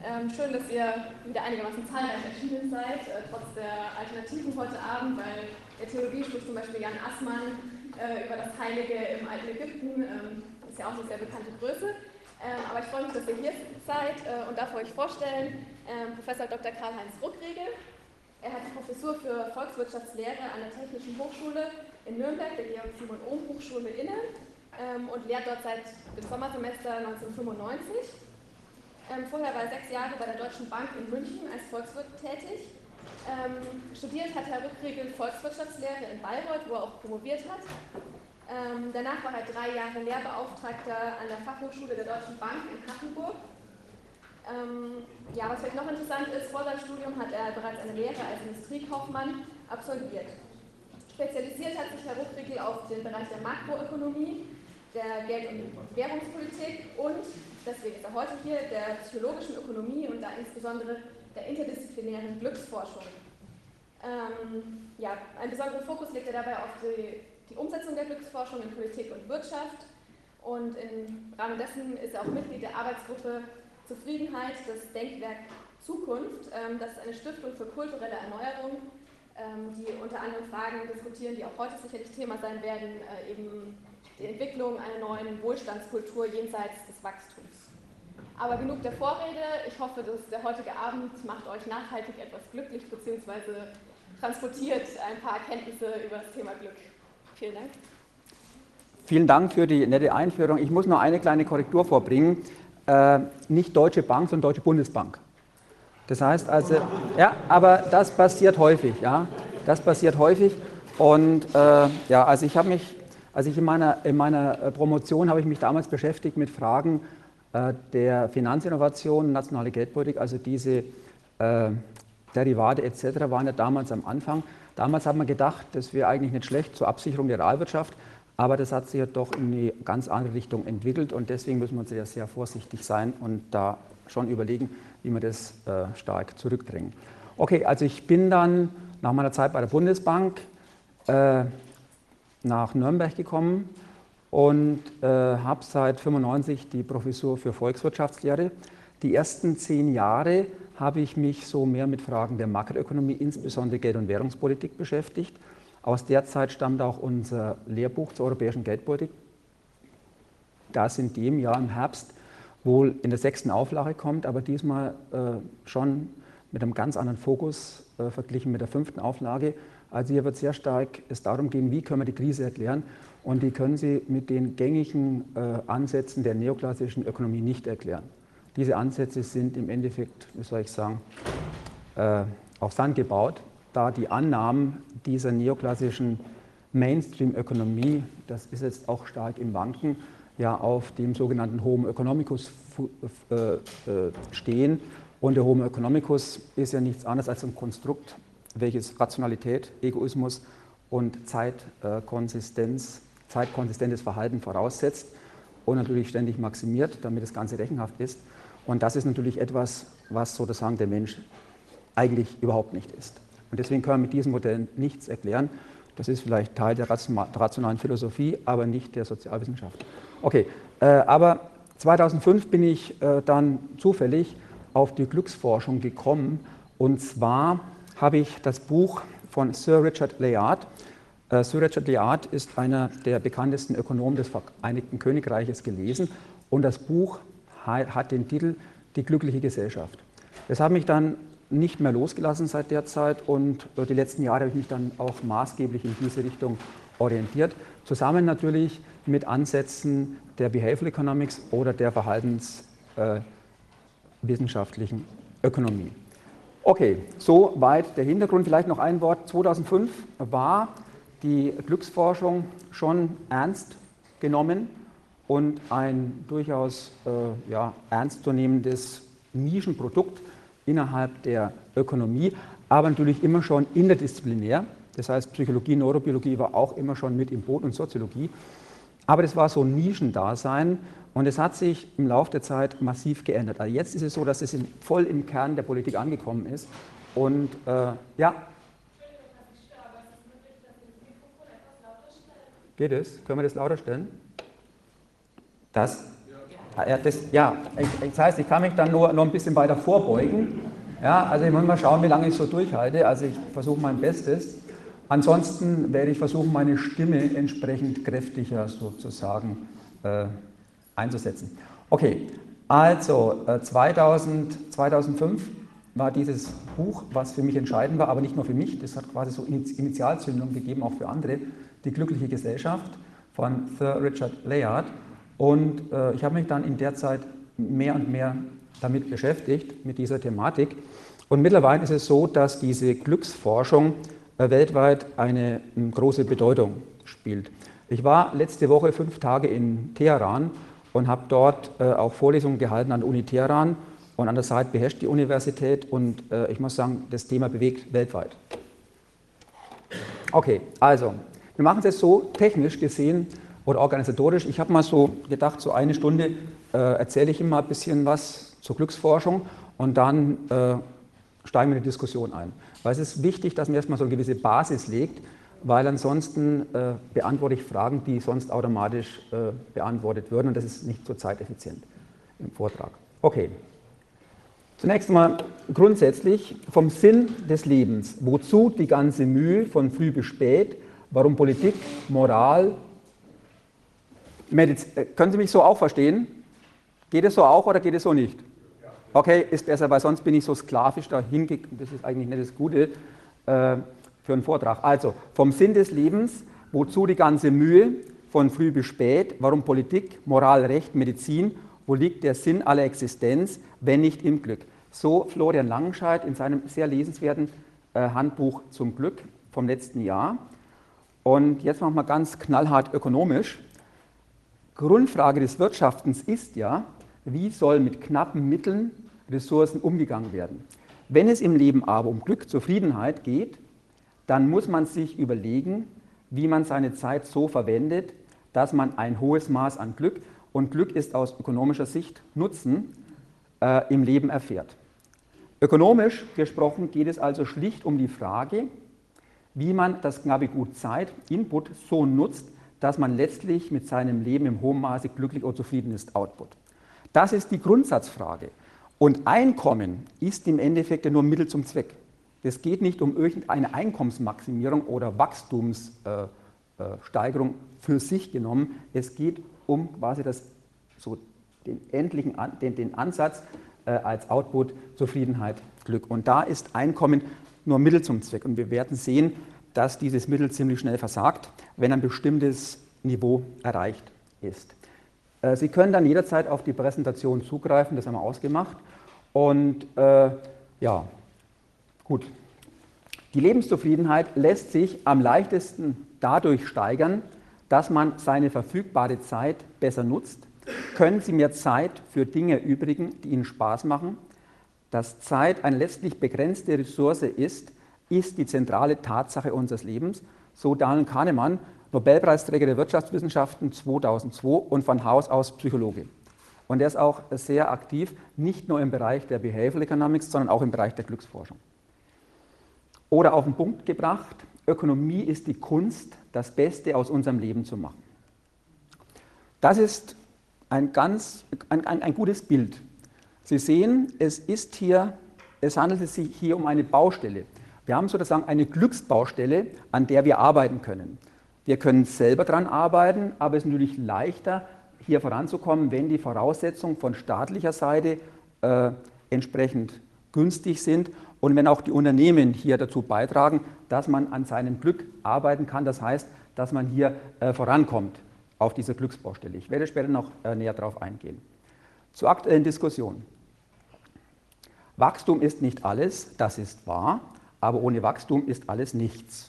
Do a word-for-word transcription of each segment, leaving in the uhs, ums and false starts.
Ähm, schön, dass ihr wieder einigermaßen zahlreich erschienen seid, äh, trotz der Alternativen heute Abend, weil der Theologie spricht zum Beispiel Jan Assmann äh, über das Heilige im alten Ägypten, ähm, ist ja auch eine sehr bekannte Größe. Ähm, aber ich freue mich, dass ihr hier seid äh, und darf euch vorstellen, ähm, Professor Doktor Karl-Heinz Ruckriegel. Er hat die Professur für Volkswirtschaftslehre an der Technischen Hochschule in Nürnberg, der Georg-Simon-Ohm-Hochschule inne, ähm, und lehrt dort seit dem Sommersemester neunzehnhundertfünfundneunzig. Ähm, vorher war er sechs Jahre bei der Deutschen Bank in München als Volkswirt tätig. Ähm, studiert hat Herr Ruckriegel Volkswirtschaftslehre in Bayreuth, wo er auch promoviert hat. Ähm, danach war er drei Jahre Lehrbeauftragter an der Fachhochschule der Deutschen Bank in Hachenburg. Ähm, ja, was vielleicht noch interessant ist, vor seinem Studium hat er bereits eine Lehre als Industriekaufmann absolviert. Spezialisiert hat sich Herr Ruckriegel auf den Bereich der Makroökonomie, der Geld- und Währungspolitik und, deswegen ist er heute hier, der psychologischen Ökonomie und da insbesondere der interdisziplinären Glücksforschung. Ähm, ja, einen besonderen Fokus legt er dabei auf die, die Umsetzung der Glücksforschung in Politik und Wirtschaft und im Rahmen dessen ist er auch Mitglied der Arbeitsgruppe Zufriedenheit, das Denkwerk Zukunft. Ähm, das ist eine Stiftung für kulturelle Erneuerung, ähm, die unter anderem Fragen diskutieren, die auch heute sicherlich Thema sein werden, äh, eben die Entwicklung einer neuen Wohlstandskultur jenseits des Wachstums. Aber genug der Vorrede. Ich hoffe, dass der heutige Abend macht euch nachhaltig etwas glücklich bzw. transportiert ein paar Erkenntnisse über das Thema Glück. Vielen Dank. Vielen Dank für die nette Einführung. Ich muss noch eine kleine Korrektur vorbringen. Äh, nicht Deutsche Bank, sondern Deutsche Bundesbank. Das heißt also, ja, aber das passiert häufig, ja, das passiert häufig. Und äh, ja, also ich habe mich, also ich in meiner, in meiner Promotion habe ich mich damals beschäftigt mit Fragen äh, der Finanzinnovation, nationale Geldpolitik, also diese äh, Derivate et cetera waren ja damals am Anfang. Damals hat man gedacht, das wäre eigentlich nicht schlecht zur Absicherung der Realwirtschaft, aber das hat sich ja doch in eine ganz andere Richtung entwickelt und deswegen müssen wir sehr, sehr vorsichtig sein und da schon überlegen, wie wir das äh, stark zurückdrängen. Okay, also ich bin dann nach meiner Zeit bei der Bundesbank äh, nach Nürnberg gekommen und äh, habe seit neunzehnhundertfünfundneunzig die Professur für Volkswirtschaftslehre. Die ersten zehn Jahre habe ich mich so mehr mit Fragen der Makroökonomie, insbesondere Geld- und Währungspolitik beschäftigt. Aus der Zeit stammt auch unser Lehrbuch zur europäischen Geldpolitik, das in dem Jahr im Herbst wohl in der sechsten Auflage kommt, aber diesmal äh, schon mit einem ganz anderen Fokus äh, verglichen mit der fünften Auflage. Also hier wird sehr stark es darum gehen, wie können wir die Krise erklären und die können Sie mit den gängigen äh, Ansätzen der neoklassischen Ökonomie nicht erklären. Diese Ansätze sind im Endeffekt, wie soll ich sagen, äh, auf Sand gebaut, da die Annahmen dieser neoklassischen Mainstream-Ökonomie, das ist jetzt auch stark im Wanken, ja auf dem sogenannten Homo economicus äh, äh, stehen. Und der Homo economicus ist ja nichts anderes als ein Konstrukt, welches Rationalität, Egoismus und Zeitkonsistenz, zeitkonsistentes Verhalten voraussetzt und natürlich ständig maximiert, damit das Ganze rechenhaft ist. Und das ist natürlich etwas, was sozusagen der Mensch eigentlich überhaupt nicht ist. Und deswegen können wir mit diesen Modellen nichts erklären. Das ist vielleicht Teil der rationalen Philosophie, aber nicht der Sozialwissenschaft. Okay, äh, aber zweitausendfünf bin ich äh, dann zufällig auf die Glücksforschung gekommen. Und zwar habe ich das Buch von Sir Richard Layard. Äh, Sir Richard Layard ist einer der bekanntesten Ökonomen des Vereinigten Königreiches gelesen. Und das Buch hat den Titel Die glückliche Gesellschaft. Das hat mich dann nicht mehr losgelassen seit der Zeit und die letzten Jahre habe ich mich dann auch maßgeblich in diese Richtung orientiert. Zusammen natürlich mit Ansätzen der Behavioral Economics oder der verhaltenswissenschaftlichen äh, Ökonomie. Okay, soweit der Hintergrund. Vielleicht noch ein Wort. zweitausendfünf war die Glücksforschung schon ernst genommen und ein durchaus äh, ja, ernstzunehmendes Nischenprodukt innerhalb der Ökonomie, aber natürlich immer schon interdisziplinär. Das heißt, Psychologie, Neurobiologie war auch immer schon mit im Boot und Soziologie. Aber das war so ein Nischendasein und es hat sich im Laufe der Zeit massiv geändert. Also jetzt ist es so, dass es in, voll im Kern der Politik angekommen ist. Und äh, ja. Geht es? Können wir das lauter stellen? Das? Ja, das, ja, ich, das heißt, ich kann mich dann nur noch ein bisschen weiter vorbeugen. Ja, also ich muss mal schauen, wie lange ich so durchhalte. Also ich versuche mein Bestes. Ansonsten werde ich versuchen, meine Stimme entsprechend kräftiger sozusagen äh, einzusetzen. Okay, also äh, zweitausend, zweitausendfünf war dieses Buch, was für mich entscheidend war, aber nicht nur für mich, das hat quasi so Initialzündung gegeben, auch für andere, Die glückliche Gesellschaft von Sir Richard Layard. Und äh, ich habe mich dann in der Zeit mehr und mehr damit beschäftigt, mit dieser Thematik. Und mittlerweile ist es so, dass diese Glücksforschung äh, weltweit eine äh, große Bedeutung spielt. Ich war letzte Woche fünf Tage in Teheran und habe dort äh, auch Vorlesungen gehalten an der Uni Teheran und an der Said Beheshti Universität. Und äh, ich muss sagen, das Thema bewegt weltweit. Okay, also, wir machen es jetzt so technisch gesehen oder organisatorisch. Ich habe mal so gedacht, so eine Stunde äh, erzähle ich immer ein bisschen was zur Glücksforschung und dann äh, steigen wir in die Diskussion ein. Weil es ist wichtig, dass man erstmal so eine gewisse Basis legt, weil ansonsten äh, beantworte ich Fragen, die sonst automatisch äh, beantwortet würden und das ist nicht so zeiteffizient im Vortrag. Okay. Zunächst mal grundsätzlich vom Sinn des Lebens. Wozu die ganze Mühe von früh bis spät? Warum Politik, Moral, Mediz- können Sie mich so auch verstehen? Geht es so auch oder geht es so nicht? Okay, ist besser, weil sonst bin ich so sklavisch dahin gegangen. Das ist eigentlich nicht das Gute äh, für einen Vortrag. Also, vom Sinn des Lebens, wozu die ganze Mühe, von früh bis spät, warum Politik, Moral, Recht, Medizin, wo liegt der Sinn aller Existenz, wenn nicht im Glück? So Florian Langenscheidt in seinem sehr lesenswerten äh, Handbuch zum Glück vom letzten Jahr. Und jetzt machen wir ganz knallhart ökonomisch. Grundfrage des Wirtschaftens ist ja, wie soll mit knappen Mitteln Ressourcen umgegangen werden? Wenn es im Leben aber um Glück, Zufriedenheit geht, dann muss man sich überlegen, wie man seine Zeit so verwendet, dass man ein hohes Maß an Glück, und Glück ist aus ökonomischer Sicht Nutzen, äh, im Leben erfährt. Ökonomisch gesprochen geht es also schlicht um die Frage, wie man das knappe Gut Zeit, Input, so nutzt, dass man letztlich mit seinem Leben im hohen Maße glücklich und zufrieden ist, Output. Das ist die Grundsatzfrage. Und Einkommen ist im Endeffekt ja nur Mittel zum Zweck. Es geht nicht um irgendeine Einkommensmaximierung oder Wachstumssteigerung für sich genommen. Es geht um quasi das, so den endlichen den, den Ansatz äh, als Output, Zufriedenheit, Glück. Und da ist Einkommen nur Mittel zum Zweck. Und wir werden sehen, dass dieses Mittel ziemlich schnell versagt, wenn ein bestimmtes Niveau erreicht ist. Äh, Sie können dann jederzeit auf die Präsentation zugreifen, das haben wir ausgemacht. Und äh, ja, gut. Die Lebenszufriedenheit lässt sich am leichtesten dadurch steigern, dass man seine verfügbare Zeit besser nutzt. Können Sie mehr Zeit für Dinge übrigen, die Ihnen Spaß machen? Dass Zeit eine letztlich begrenzte Ressource ist, ist die zentrale Tatsache unseres Lebens. So Daniel Kahnemann, Nobelpreisträger der Wirtschaftswissenschaften zweitausendzwei und von Haus aus Psychologe. Und er ist auch sehr aktiv, nicht nur im Bereich der Behavioral Economics, sondern auch im Bereich der Glücksforschung. Oder auf den Punkt gebracht, Ökonomie ist die Kunst, das Beste aus unserem Leben zu machen. Das ist ein, ganz, ein, ein, ein gutes Bild. Sie sehen, es, ist hier, es handelt sich hier um eine Baustelle. Wir haben sozusagen eine Glücksbaustelle, an der wir arbeiten können. Wir können selber daran arbeiten, aber es ist natürlich leichter, hier voranzukommen, wenn die Voraussetzungen von staatlicher Seite äh, entsprechend günstig sind und wenn auch die Unternehmen hier dazu beitragen, dass man an seinem Glück arbeiten kann. Das heißt, dass man hier äh, vorankommt auf dieser Glücksbaustelle. Ich werde später noch äh, näher darauf eingehen. Zur aktuellen Diskussion. Wachstum ist nicht alles, das ist wahr, aber ohne Wachstum ist alles nichts.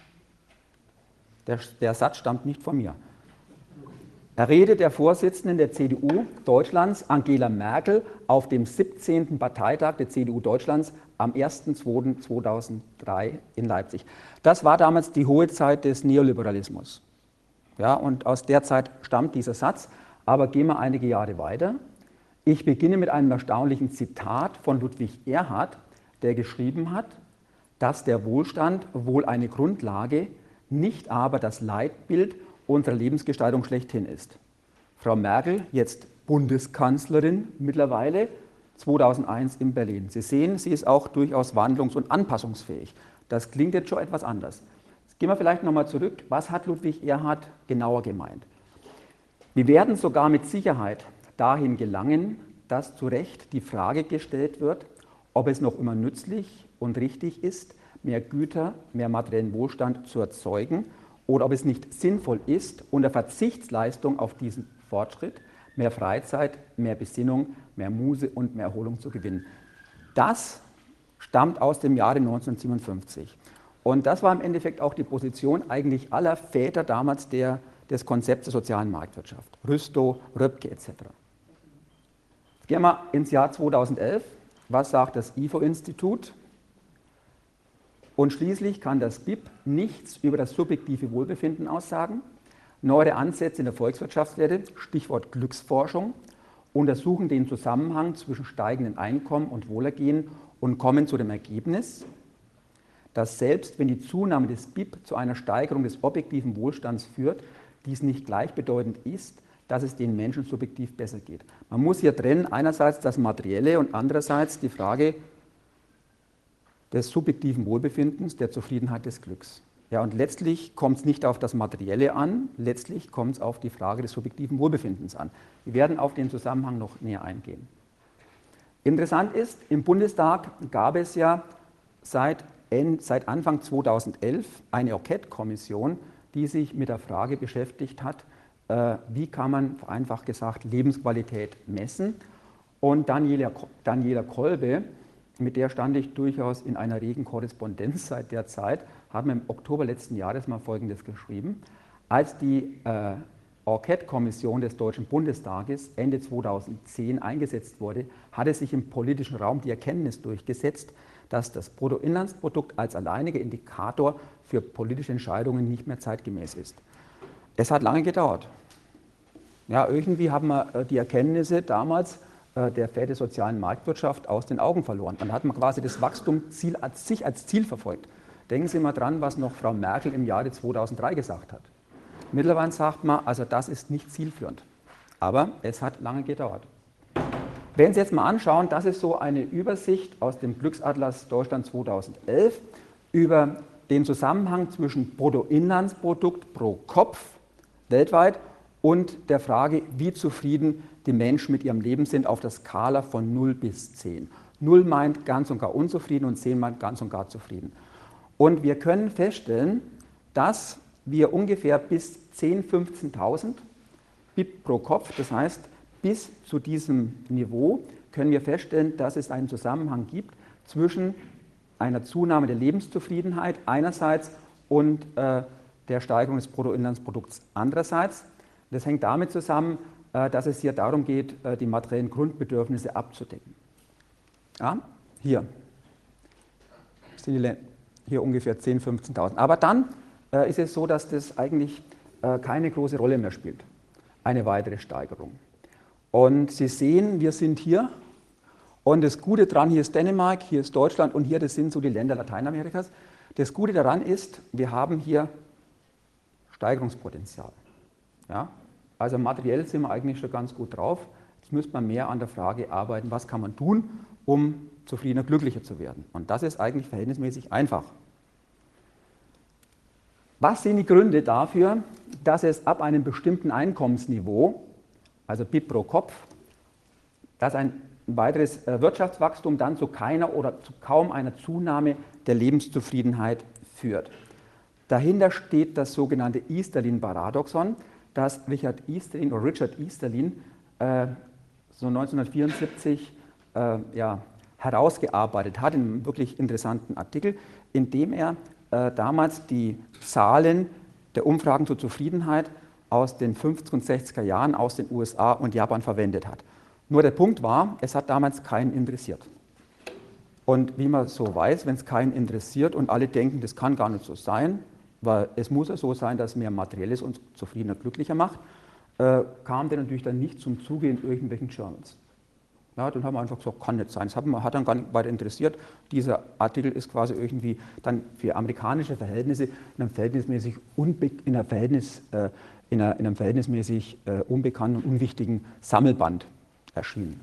Der, der Satz stammt nicht von mir. Rede der Vorsitzenden der C D U Deutschlands, Angela Merkel, auf dem siebzehnten Parteitag der C D U Deutschlands am ersten zweiten zweitausenddrei in Leipzig. Das war damals die hohe Zeit des Neoliberalismus. Ja, und aus der Zeit stammt dieser Satz. Aber gehen wir einige Jahre weiter. Ich beginne mit einem erstaunlichen Zitat von Ludwig Erhard, der geschrieben hat, dass der Wohlstand wohl eine Grundlage, nicht aber das Leitbild unserer Lebensgestaltung schlechthin ist. Frau Merkel, jetzt Bundeskanzlerin mittlerweile, zweitausendeins in Berlin. Sie sehen, sie ist auch durchaus wandlungs- und anpassungsfähig. Das klingt jetzt schon etwas anders. Jetzt gehen wir vielleicht nochmal zurück. Was hat Ludwig Erhard genauer gemeint? Wir werden sogar mit Sicherheit dahin gelangen, dass zu Recht die Frage gestellt wird, ob es noch immer nützlich und richtig ist, mehr Güter, mehr materiellen Wohlstand zu erzeugen oder ob es nicht sinnvoll ist, unter Verzichtsleistung auf diesen Fortschritt mehr Freizeit, mehr Besinnung, mehr Muße und mehr Erholung zu gewinnen. Das stammt aus dem Jahre neunzehnhundertsiebenundfünfzig. Und das war im Endeffekt auch die Position eigentlich aller Väter damals der, des Konzepts der sozialen Marktwirtschaft. Rüstow, Röpke et cetera. Jetzt gehen wir ins Jahr zweitausendelf. Was sagt das I F O-Institut? Und schließlich kann das B I P nichts über das subjektive Wohlbefinden aussagen. Neuere Ansätze in der Volkswirtschaftslehre, Stichwort Glücksforschung, untersuchen den Zusammenhang zwischen steigenden Einkommen und Wohlergehen und kommen zu dem Ergebnis, dass selbst wenn die Zunahme des B I P zu einer Steigerung des objektiven Wohlstands führt, dies nicht gleichbedeutend ist, dass es den Menschen subjektiv besser geht. Man muss hier trennen, einerseits das Materielle und andererseits die Frage des subjektiven Wohlbefindens, der Zufriedenheit, des Glücks. Ja, und letztlich kommt es nicht auf das Materielle an, letztlich kommt es auf die Frage des subjektiven Wohlbefindens an. Wir werden auf den Zusammenhang noch näher eingehen. Interessant ist, im Bundestag gab es ja seit, seit Anfang zweitausendelf eine Enquete-Kommission, die sich mit der Frage beschäftigt hat, äh, wie kann man, vereinfacht gesagt, Lebensqualität messen. Und Daniela, Daniela Kolbe, mit der stand ich durchaus in einer regen Korrespondenz seit der Zeit, hat mir im Oktober letzten Jahres mal Folgendes geschrieben. Als die äh, Enquete-Kommission des Deutschen Bundestages Ende zweitausendzehn eingesetzt wurde, hatte sich im politischen Raum die Erkenntnis durchgesetzt, dass das Bruttoinlandsprodukt als alleiniger Indikator für politische Entscheidungen nicht mehr zeitgemäß ist. Es hat lange gedauert. Ja, irgendwie haben wir die Erkenntnisse damals der Väter der sozialen Marktwirtschaft aus den Augen verloren. Dann hat man quasi das Wachstumsziel als sich als Ziel verfolgt. Denken Sie mal dran, was noch Frau Merkel im Jahre zweitausenddrei gesagt hat. Mittlerweile sagt man, also das ist nicht zielführend. Aber es hat lange gedauert. Wenn Sie jetzt mal anschauen, das ist so eine Übersicht aus dem Glücksatlas Deutschland zweitausendelf über den Zusammenhang zwischen Bruttoinlandsprodukt pro Kopf weltweit und der Frage, wie zufrieden die Menschen mit ihrem Leben sind auf der Skala von null bis zehn. null meint ganz und gar unzufrieden und zehn meint ganz und gar zufrieden. Und wir können feststellen, dass wir ungefähr bis zehntausend, fünfzehntausend B I P pro Kopf, das heißt bis zu diesem Niveau, können wir feststellen, dass es einen Zusammenhang gibt zwischen einer Zunahme der Lebenszufriedenheit einerseits und äh, der Steigerung des Bruttoinlandsprodukts andererseits. Das hängt damit zusammen, äh, dass es hier darum geht, äh, die materiellen Grundbedürfnisse abzudecken. Ja, hier sind die, hier ungefähr zehntausend, fünfzehntausend. Aber dann äh, ist es so, dass das eigentlich äh, keine große Rolle mehr spielt, eine weitere Steigerung. Und Sie sehen, wir sind hier und das Gute daran, hier ist Dänemark, hier ist Deutschland und hier, das sind so die Länder Lateinamerikas. Das Gute daran ist, wir haben hier Steigerungspotenzial. Ja? Also materiell sind wir eigentlich schon ganz gut drauf. Jetzt müsste man mehr an der Frage arbeiten, was kann man tun, um zufriedener, glücklicher zu werden. Und das ist eigentlich verhältnismäßig einfach. Was sind die Gründe dafür, dass es ab einem bestimmten Einkommensniveau, also B I P pro Kopf, dass ein weiteres Wirtschaftswachstum dann zu keiner oder zu kaum einer Zunahme der Lebenszufriedenheit führt? Dahinter steht das sogenannte Easterlin-Paradoxon, das Richard Easterlin oder Richard Easterlin äh, so neunzehnhundertvierundsiebzig äh, ja, herausgearbeitet hat, in einem wirklich interessanten Artikel, in dem er äh, damals die Zahlen der Umfragen zur Zufriedenheit aus den fünfziger und sechziger Jahren aus den U S A und Japan verwendet hat. Nur der Punkt war, es hat damals keinen interessiert. Und wie man so weiß, wenn es keinen interessiert und alle denken, das kann gar nicht so sein, weil es muss ja so sein, dass mehr Materielles uns zufriedener, glücklicher macht, äh, kam der natürlich dann nicht zum Zuge in irgendwelchen Journals. Ja, dann haben wir einfach gesagt, kann nicht sein. Das hat, man, hat dann gar nicht weiter interessiert. Dieser Artikel ist quasi irgendwie dann für amerikanische Verhältnisse in einem verhältnismäßig unbe in einer Verhältnis, äh, in, einer, in einem verhältnismäßig äh, unbekannten und unwichtigen Sammelband erschienen.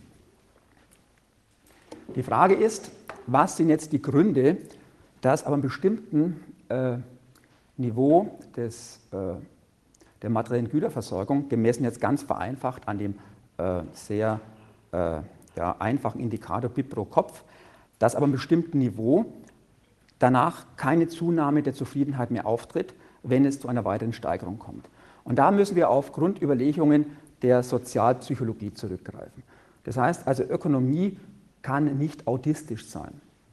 Die Frage ist, was sind jetzt die Gründe, dass aber einem bestimmten äh, Niveau des, äh, der materiellen Güterversorgung, gemessen jetzt ganz vereinfacht an dem äh, sehr äh, ja, einfachen Indikator B I P pro Kopf, dass aber einem bestimmten Niveau danach keine Zunahme der Zufriedenheit mehr auftritt, wenn es zu einer weiteren Steigerung kommt. Und da müssen wir auf Grundüberlegungen der Sozialpsychologie zurückgreifen. Das heißt also, Ökonomie kann nicht autistisch sein,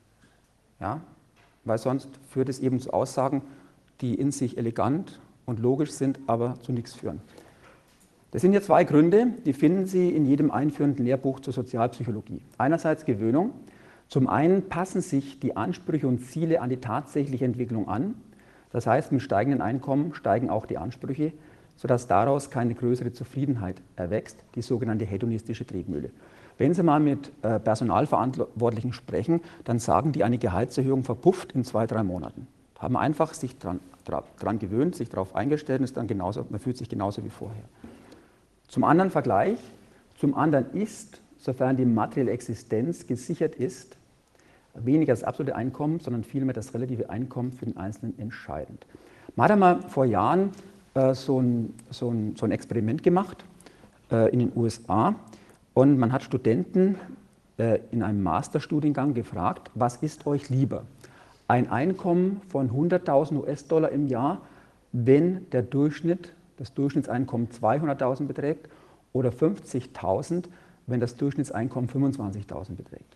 ja? Weil sonst führt es eben zu Aussagen, die in sich elegant und logisch sind, aber zu nichts führen. Das sind hier zwei Gründe, die finden Sie in jedem einführenden Lehrbuch zur Sozialpsychologie. Einerseits Gewöhnung. Zum einen passen sich die Ansprüche und Ziele an die tatsächliche Entwicklung an. Das heißt, mit steigenden Einkommen steigen auch die Ansprüche, sodass daraus keine größere Zufriedenheit erwächst, die sogenannte hedonistische Tretmühle. Wenn Sie mal mit äh, Personalverantwortlichen sprechen, dann sagen die, eine Gehaltserhöhung verpufft in zwei, drei Monaten. Haben einfach sich daran dran gewöhnt, sich darauf eingestellt und ist dann genauso, man fühlt sich genauso wie vorher. Zum anderen Vergleich, zum anderen ist, sofern die materielle Existenz gesichert ist, weniger das absolute Einkommen, sondern vielmehr das relative Einkommen für den Einzelnen entscheidend. Man hat einmal vor Jahren äh, so, ein, so, ein, so ein Experiment gemacht äh, in den U S A und man hat Studenten äh, in einem Masterstudiengang gefragt, was ist euch lieber? Ein Einkommen von hunderttausend US-Dollar im Jahr, wenn der Durchschnitt, das Durchschnittseinkommen zweihunderttausend beträgt, oder fünfzigtausend, wenn das Durchschnittseinkommen fünfundzwanzigtausend beträgt.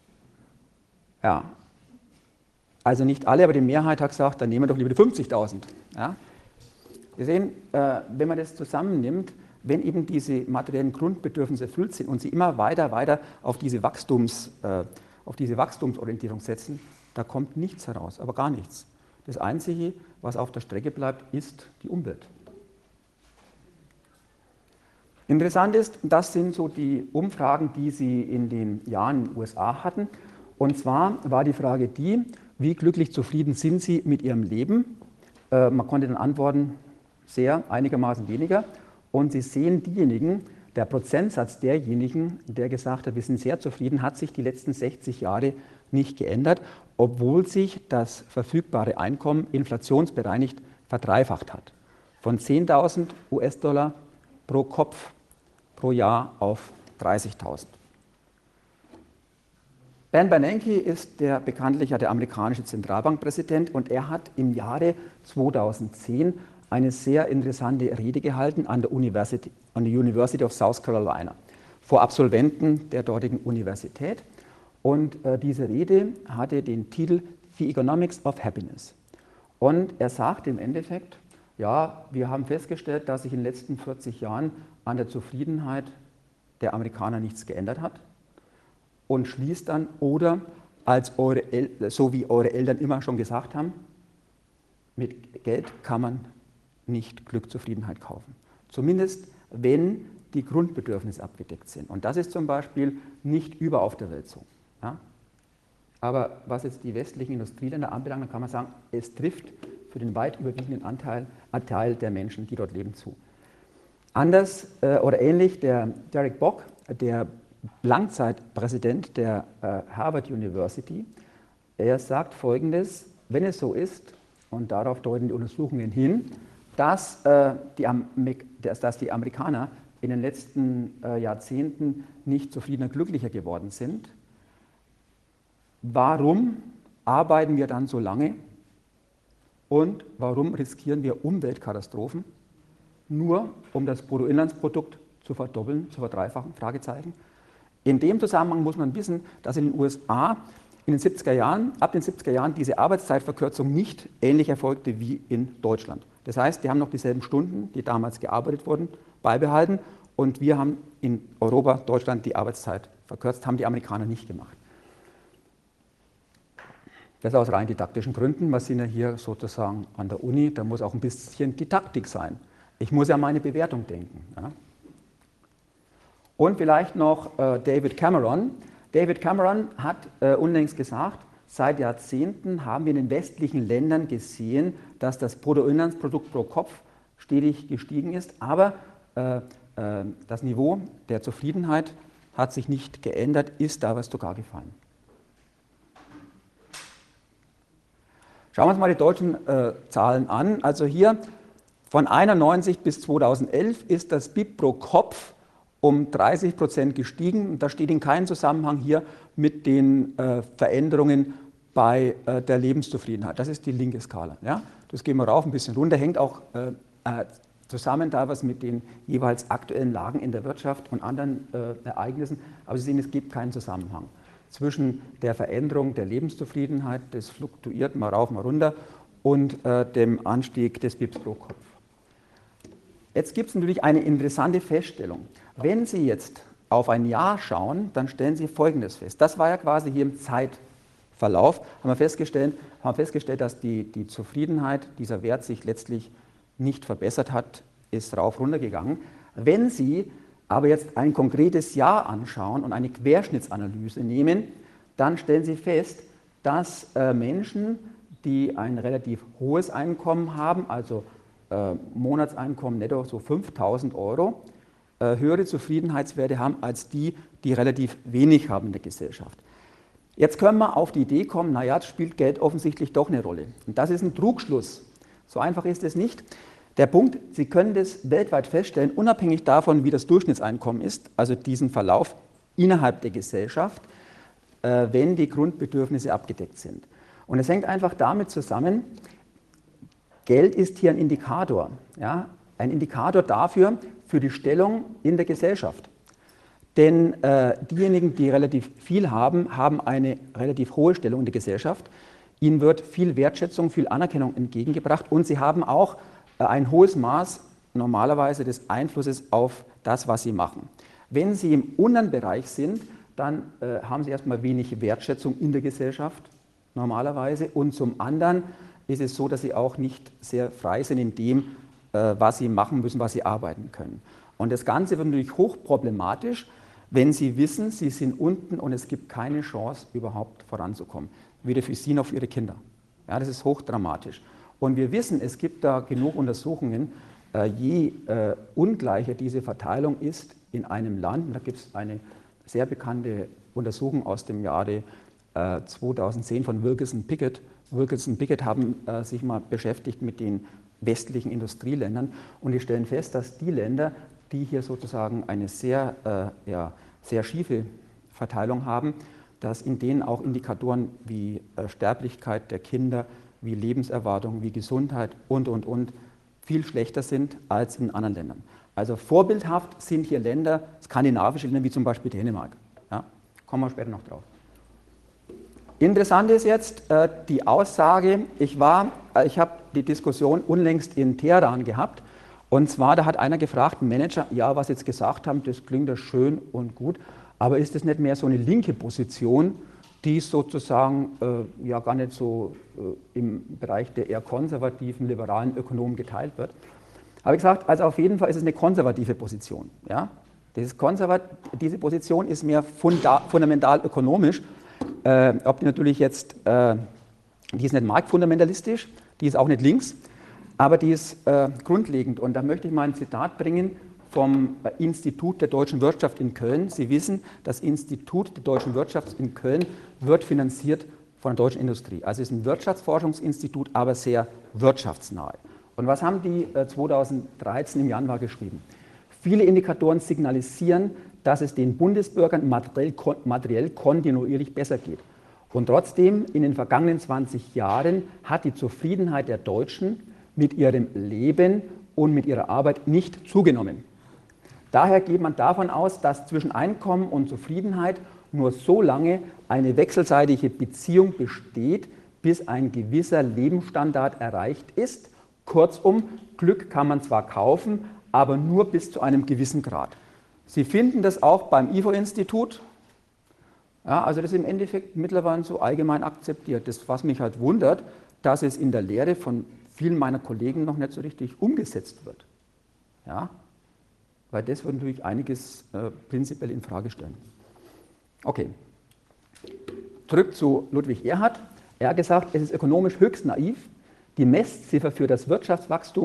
Ja, also nicht alle, aber die Mehrheit hat gesagt, dann nehmen wir doch lieber die fünfzigtausend. Ja? Wir sehen, äh, wenn man das zusammennimmt, wenn eben diese materiellen Grundbedürfnisse erfüllt sind und sie immer weiter, weiter auf diese, Wachstums, äh, auf diese Wachstumsorientierung setzen, da kommt nichts heraus, aber gar nichts. Das Einzige, was auf der Strecke bleibt, ist die Umwelt. Interessant ist, das sind so die Umfragen, die Sie in den Jahren in den U S A hatten. Und zwar war die Frage die, wie glücklich zufrieden sind Sie mit Ihrem Leben? Äh, man konnte dann antworten, sehr, einigermaßen weniger. Und Sie sehen diejenigen, der Prozentsatz derjenigen, der gesagt hat, wir sind sehr zufrieden, hat sich die letzten sechzig Jahre nicht geändert, obwohl sich das verfügbare Einkommen inflationsbereinigt verdreifacht hat. Von zehntausend US-Dollar pro Kopf pro Jahr auf dreißigtausend. Ben Bernanke ist der bekanntlich ja der amerikanische Zentralbankpräsident und er hat im Jahre zweitausendzehn eine sehr interessante Rede gehalten an der University, an der University of South Carolina vor Absolventen der dortigen Universität. Und äh, diese Rede hatte den Titel The Economics of Happiness. Und er sagte im Endeffekt, ja, wir haben festgestellt, dass sich in den letzten vierzig Jahren an der Zufriedenheit der Amerikaner nichts geändert hat. Und schließt dann, oder als eure El- so wie eure Eltern immer schon gesagt haben, mit Geld kann man nicht Glück, Zufriedenheit kaufen. Zumindest, wenn die Grundbedürfnisse abgedeckt sind. Und das ist zum Beispiel nicht überall auf der Welt so. Ja? Aber was jetzt die westlichen Industrieländer anbelangt, dann kann man sagen, es trifft für den weit überwiegenden Anteil, Anteil der Menschen, die dort leben, zu. Anders äh, oder ähnlich der Derek Bock, der Langzeitpräsident der äh, Harvard University, er sagt Folgendes, wenn es so ist, und darauf deuten die Untersuchungen hin, dass, äh, die, dass, dass die Amerikaner in den letzten äh, Jahrzehnten nicht zufriedener, glücklicher geworden sind, warum arbeiten wir dann so lange und warum riskieren wir Umweltkatastrophen, nur um das Bruttoinlandsprodukt zu verdoppeln, zu verdreifachen? Fragezeichen. In dem Zusammenhang muss man wissen, dass in den U S A in den siebziger Jahren, ab den siebziger Jahren diese Arbeitszeitverkürzung nicht ähnlich erfolgte wie in Deutschland. Das heißt, die haben noch dieselben Stunden, die damals gearbeitet wurden, beibehalten und wir haben in Europa, Deutschland die Arbeitszeit verkürzt, haben die Amerikaner nicht gemacht. Das aus rein didaktischen Gründen. Wir sind ja hier sozusagen an der Uni, da muss auch ein bisschen Didaktik sein. Ich muss ja an meine Bewertung denken. Ja. Und vielleicht noch äh, David Cameron. David Cameron hat äh, unlängst gesagt, seit Jahrzehnten haben wir in den westlichen Ländern gesehen, dass das Bruttoinlandsprodukt pro Kopf stetig gestiegen ist, aber äh, äh, das Niveau der Zufriedenheit hat sich nicht geändert, ist aber sogar gefallen. Schauen wir uns mal die deutschen äh, Zahlen an. Also hier von einundneunzig bis zweitausendelf ist das B I P pro Kopf um dreißig Prozent gestiegen. Das steht in keinem Zusammenhang hier mit den äh, Veränderungen bei äh, der Lebenszufriedenheit. Das ist die linke Skala. Ja? Das gehen wir rauf, ein bisschen runter, hängt auch äh, äh, zusammen teilweise mit den jeweils aktuellen Lagen in der Wirtschaft und anderen äh, Ereignissen. Aber Sie sehen, es gibt keinen Zusammenhang zwischen der Veränderung der Lebenszufriedenheit, das fluktuiert mal rauf, mal runter, und äh, dem Anstieg des B I Ps pro Kopf. Jetzt gibt es natürlich eine interessante Feststellung. Wenn Sie jetzt auf ein Jahr schauen, dann stellen Sie Folgendes fest. Das war ja quasi hier im Zeitverlauf, haben wir festgestellt, haben festgestellt dass die, die Zufriedenheit, dieser Wert sich letztlich nicht verbessert hat, ist rauf runter gegangen. Wenn Sie aber jetzt ein konkretes Jahr anschauen und eine Querschnittsanalyse nehmen, dann stellen Sie fest, dass äh, Menschen, die ein relativ hohes Einkommen haben, also äh, Monatseinkommen netto so fünftausend Euro, äh, höhere Zufriedenheitswerte haben als die, die relativ wenig haben in der Gesellschaft. Jetzt können wir auf die Idee kommen, naja, jetzt spielt Geld offensichtlich doch eine Rolle. Und das ist ein Trugschluss. So einfach ist es nicht. Der Punkt, Sie können das weltweit feststellen, unabhängig davon, wie das Durchschnittseinkommen ist, also diesen Verlauf innerhalb der Gesellschaft, äh, wenn die Grundbedürfnisse abgedeckt sind. Und es hängt einfach damit zusammen, Geld ist hier ein Indikator, ja, ein Indikator dafür, für die Stellung in der Gesellschaft. Denn äh, diejenigen, die relativ viel haben, haben eine relativ hohe Stellung in der Gesellschaft. Ihnen wird viel Wertschätzung, viel Anerkennung entgegengebracht und sie haben auch ein hohes Maß normalerweise des Einflusses auf das, was sie machen. Wenn Sie im unteren Bereich sind, dann äh, haben Sie erstmal wenig Wertschätzung in der Gesellschaft normalerweise und zum anderen ist es so, dass Sie auch nicht sehr frei sind in dem, äh, was Sie machen müssen, was Sie arbeiten können. Und das Ganze wird natürlich hochproblematisch, wenn Sie wissen, Sie sind unten und es gibt keine Chance, überhaupt voranzukommen. Weder für Sie noch für Ihre Kinder. Ja, das ist hochdramatisch. Und wir wissen, es gibt da genug Untersuchungen, äh, je äh, ungleicher diese Verteilung ist in einem Land, und da gibt es eine sehr bekannte Untersuchung aus dem Jahre äh, zweitausendzehn von Wilkinson Pickett. Wilkinson Pickett haben äh, sich mal beschäftigt mit den westlichen Industrieländern und die stellen fest, dass die Länder, die hier sozusagen eine sehr, äh, ja, sehr schiefe Verteilung haben, dass in denen auch Indikatoren wie äh, Sterblichkeit der Kinder, wie Lebenserwartung, wie Gesundheit und, und, und viel schlechter sind als in anderen Ländern. Also vorbildhaft sind hier Länder, skandinavische Länder wie zum Beispiel Dänemark. Ja, kommen wir später noch drauf. Interessant ist jetzt äh, die Aussage, ich war, äh, ich habe die Diskussion unlängst in Teheran gehabt und zwar, da hat einer gefragt, ein Manager, ja, was Sie jetzt gesagt haben, das klingt ja schön und gut, aber ist das nicht mehr so eine linke Position, die sozusagen äh, ja gar nicht so äh, im Bereich der eher konservativen, liberalen Ökonomen geteilt wird? Habe ich gesagt, also auf jeden Fall ist es eine konservative Position. Ja? Dieses Konservat diese Position ist mehr funda fundamental ökonomisch. Äh, ob die natürlich jetzt, äh, die ist nicht marktfundamentalistisch, die ist auch nicht links, aber die ist äh, grundlegend. Und da möchte ich mal ein Zitat bringen vom Institut der deutschen Wirtschaft in Köln. Sie wissen, das Institut der deutschen Wirtschaft in Köln wird finanziert von der deutschen Industrie. Also es ist ein Wirtschaftsforschungsinstitut, aber sehr wirtschaftsnahe. Und was haben die äh, zweitausenddreizehn im Januar geschrieben? Viele Indikatoren signalisieren, dass es den Bundesbürgern materiell, materiell kontinuierlich besser geht. Und trotzdem, in den vergangenen zwanzig Jahren hat die Zufriedenheit der Deutschen mit ihrem Leben und mit ihrer Arbeit nicht zugenommen. Daher geht man davon aus, dass zwischen Einkommen und Zufriedenheit nur so lange eine wechselseitige Beziehung besteht, bis ein gewisser Lebensstandard erreicht ist. Kurzum, Glück kann man zwar kaufen, aber nur bis zu einem gewissen Grad. Sie finden das auch beim I F O-Institut. Ja, also das ist im Endeffekt mittlerweile so allgemein akzeptiert. Das, was mich halt wundert, dass es in der Lehre von vielen meiner Kollegen noch nicht so richtig umgesetzt wird. Ja, weil das würde natürlich einiges äh, prinzipiell in Frage stellen. Okay, zurück zu Ludwig Erhard. Er hat gesagt, es ist ökonomisch höchst naiv, die Messziffer für das Wirtschaftswachstum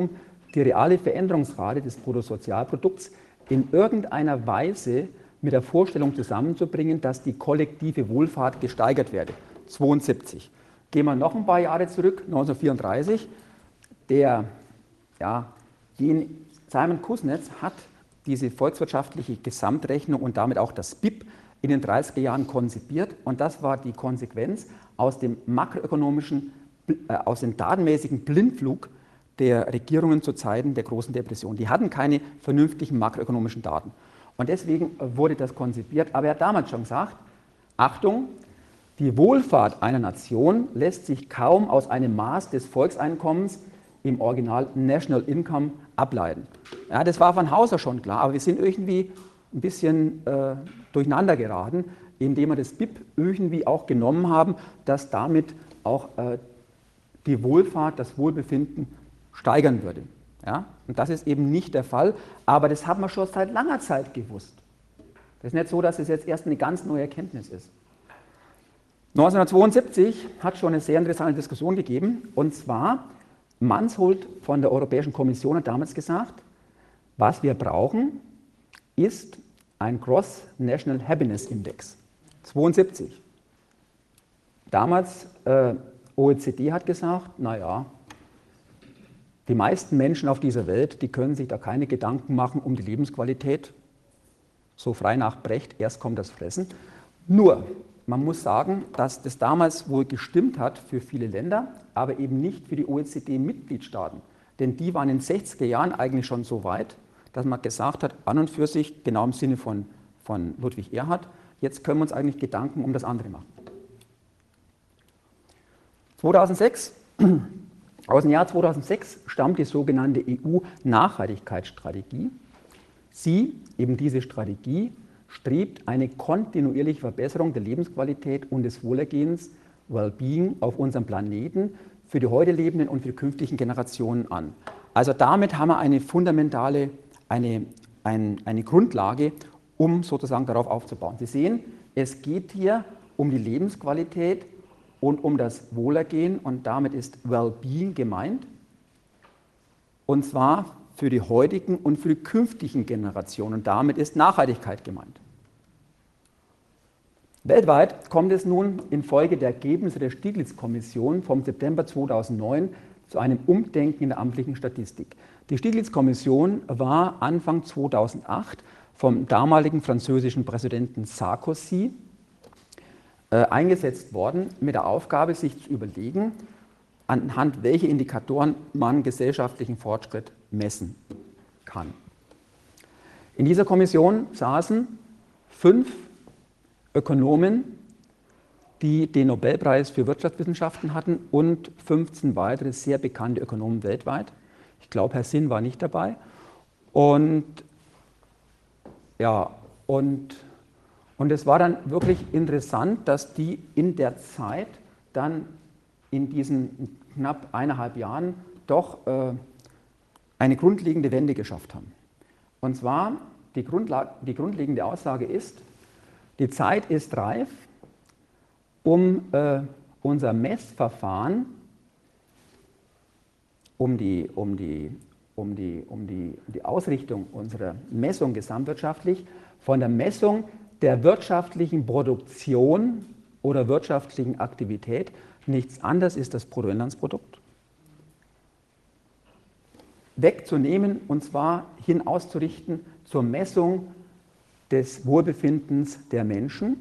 die reale Veränderungsrate des Bruttosozialprodukts in irgendeiner Weise mit der Vorstellung zusammenzubringen, dass die kollektive Wohlfahrt gesteigert werde. zweiundsiebzig. Gehen wir noch ein paar Jahre zurück, neunzehnhundertvierunddreißig. Der, ja, Simon Kuznets hat diese volkswirtschaftliche Gesamtrechnung und damit auch das B I P in den dreißiger Jahren konzipiert. Und das war die Konsequenz aus dem makroökonomischen, äh, aus dem datenmäßigen Blindflug der Regierungen zu Zeiten der großen Depression. Die hatten keine vernünftigen makroökonomischen Daten. Und deswegen wurde das konzipiert. Aber er hat damals schon gesagt, Achtung, die Wohlfahrt einer Nation lässt sich kaum aus einem Maß des Volkseinkommens, im Original National Income, ableiten. Ja, das war von Haus aus schon klar, aber wir sind irgendwie ein bisschen äh, durcheinander geraten, indem wir das B I P irgendwie auch genommen haben, dass damit auch äh, die Wohlfahrt, das Wohlbefinden steigern würde. Ja? Und das ist eben nicht der Fall, aber das haben wir schon seit langer Zeit gewusst. Das ist nicht so, dass es jetzt erst eine ganz neue Erkenntnis ist. neunzehnhundertzweiundsiebzig hat schon eine sehr interessante Diskussion gegeben, und zwar Mansholt von der Europäischen Kommission hat damals gesagt, was wir brauchen, ist ein Gross National Happiness Index. zweiundsiebzig. Damals äh, O E C D hat gesagt, naja, die meisten Menschen auf dieser Welt, die können sich da keine Gedanken machen um die Lebensqualität. So frei nach Brecht, erst kommt das Fressen. Nur, man muss sagen, dass das damals wohl gestimmt hat für viele Länder, aber eben nicht für die O E C D-Mitgliedstaaten. Denn die waren in den sechziger Jahren eigentlich schon so weit, dass man gesagt hat, an und für sich, genau im Sinne von, von Ludwig Erhard, jetzt können wir uns eigentlich Gedanken um das andere machen. zweitausendsechs, aus dem Jahr zweitausendsechs stammt die sogenannte E U-Nachhaltigkeitsstrategie. Sie, eben diese Strategie, strebt eine kontinuierliche Verbesserung der Lebensqualität und des Wohlergehens, Wellbeing auf unserem Planeten für die heute lebenden und für die künftigen Generationen an. Also damit haben wir eine fundamentale, eine, ein, eine Grundlage, um sozusagen darauf aufzubauen. Sie sehen, es geht hier um die Lebensqualität und um das Wohlergehen, und damit ist Wellbeing gemeint, und zwar für die heutigen und für die künftigen Generationen, und damit ist Nachhaltigkeit gemeint. Weltweit kommt es nun infolge der Ergebnisse der Stiglitz-Kommission vom September zweitausendneun zu einem Umdenken in der amtlichen Statistik. Die Stiglitz-Kommission war Anfang zweitausendacht vom damaligen französischen Präsidenten Sarkozy äh, eingesetzt worden, mit der Aufgabe, sich zu überlegen, anhand welcher Indikatoren man gesellschaftlichen Fortschritt messen kann. In dieser Kommission saßen fünf Ökonomen, die den Nobelpreis für Wirtschaftswissenschaften hatten, und fünfzehn weitere sehr bekannte Ökonomen weltweit. Ich glaube, Herr Sinn war nicht dabei. Und ja, und, und es war dann wirklich interessant, dass die in der Zeit dann in diesen knapp eineinhalb Jahren doch äh, eine grundlegende Wende geschafft haben. Und zwar, die, Grundlage, die grundlegende Aussage ist, die Zeit ist reif, um äh, unser Messverfahren, um die, um, die, um, die, um, die, um die Ausrichtung unserer Messung gesamtwirtschaftlich von der Messung der wirtschaftlichen Produktion oder wirtschaftlichen Aktivität, nichts anderes ist das Bruttoinlandsprodukt, wegzunehmen, und zwar hin auszurichten zur Messung des Wohlbefindens der Menschen,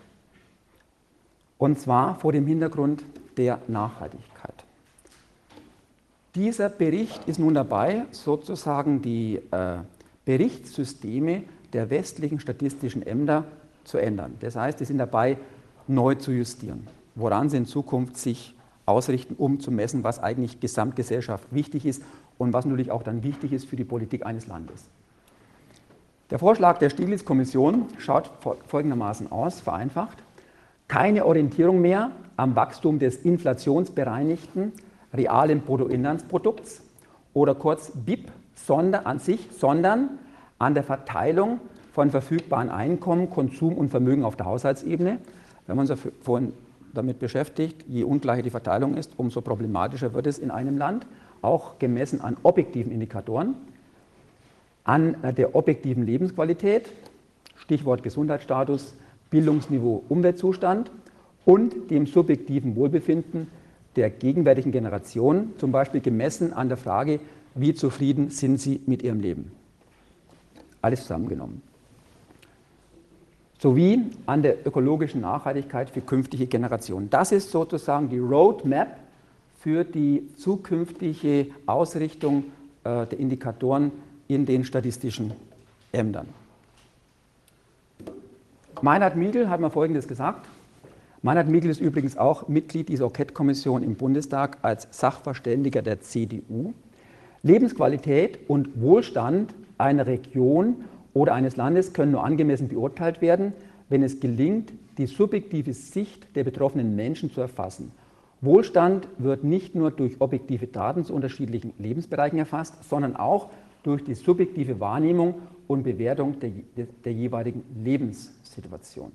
und zwar vor dem Hintergrund der Nachhaltigkeit. Dieser Bericht ist nun dabei, sozusagen die äh, Berichtssysteme der westlichen statistischen Ämter zu ändern. Das heißt, sie sind dabei, neu zu justieren, woran sie in Zukunft sich ausrichten, um zu messen, was eigentlich Gesamtgesellschaft wichtig ist und was natürlich auch dann wichtig ist für die Politik eines Landes. Der Vorschlag der Stiglitz-Kommission schaut folgendermaßen aus, vereinfacht: keine Orientierung mehr am Wachstum des inflationsbereinigten realen Bruttoinlandsprodukts oder kurz B I P sondern, an sich, sondern an der Verteilung von verfügbaren Einkommen, Konsum und Vermögen auf der Haushaltsebene. Wenn man sich vorhin damit beschäftigt, je ungleicher die Verteilung ist, umso problematischer wird es in einem Land. auch gemessen an objektiven Indikatoren, an der objektiven Lebensqualität, Stichwort Gesundheitsstatus, Bildungsniveau, Umweltzustand und dem subjektiven Wohlbefinden der gegenwärtigen Generation, zum Beispiel gemessen an der Frage, wie zufrieden sind sie mit ihrem Leben. Alles zusammengenommen. Sowie an der ökologischen Nachhaltigkeit für künftige Generationen. Das ist sozusagen die Roadmap für die zukünftige Ausrichtung äh, der Indikatoren in den statistischen Ämtern. Meinhard Miegel hat mir Folgendes gesagt. Meinhard Miegel ist übrigens auch Mitglied dieser Enquete-Kommission im Bundestag als Sachverständiger der C D U. Lebensqualität und Wohlstand einer Region oder eines Landes können nur angemessen beurteilt werden, wenn es gelingt, die subjektive Sicht der betroffenen Menschen zu erfassen. Wohlstand wird nicht nur durch objektive Daten zu unterschiedlichen Lebensbereichen erfasst, sondern auch durch die subjektive Wahrnehmung und Bewertung der, der, der jeweiligen Lebenssituation.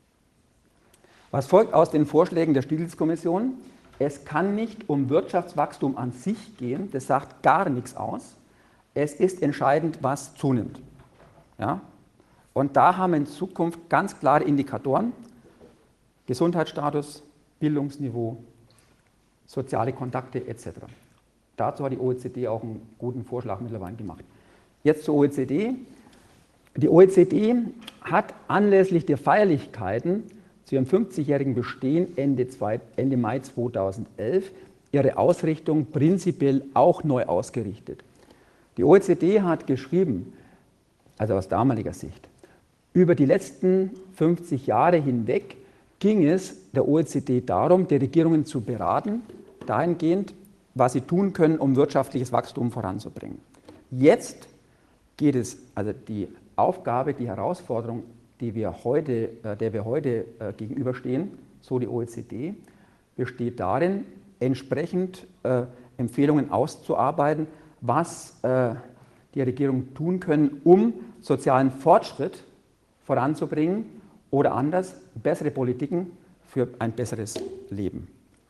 Was folgt aus den Vorschlägen der Stiglitz-Kommission? Es kann nicht um Wirtschaftswachstum an sich gehen, das sagt gar nichts aus. Es ist entscheidend, was zunimmt. Ja? Und da haben wir in Zukunft ganz klare Indikatoren: Gesundheitsstatus, Bildungsniveau, soziale Kontakte et cetera. Dazu hat die O E C D auch einen guten Vorschlag mittlerweile gemacht. Jetzt zur O E C D. Die O E C D hat anlässlich der Feierlichkeiten zu ihrem fünfzigjährigen Bestehen Ende, Ende Mai zweitausendelf ihre Ausrichtung prinzipiell auch neu ausgerichtet. Die O E C D hat geschrieben, also aus damaliger Sicht, über die letzten fünfzig Jahre hinweg ging es der O E C D darum, die Regierungen zu beraten, dahingehend, was sie tun können, um wirtschaftliches Wachstum voranzubringen. Jetzt geht es, also die Aufgabe, die Herausforderung, die wir heute, der wir heute gegenüberstehen, so die O E C D, besteht darin, entsprechend äh, Empfehlungen auszuarbeiten, was äh, die Regierungen tun können, um sozialen Fortschritt voranzubringen oder anders, bessere Politiken für ein besseres Leben.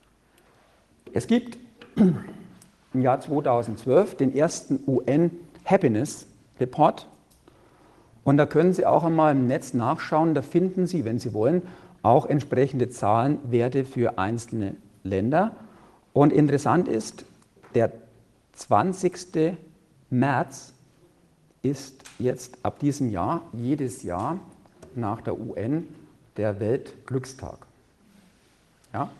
Es gibt im Jahr zweitausendzwölf den ersten U N Happiness Report und da können Sie auch einmal im Netz nachschauen, da finden Sie, wenn Sie wollen, auch entsprechende Zahlen, Werte für einzelne Länder. Und interessant ist, der zwanzigste März ist jetzt ab diesem Jahr, jedes Jahr nach der U N, der Weltglückstag. Ja?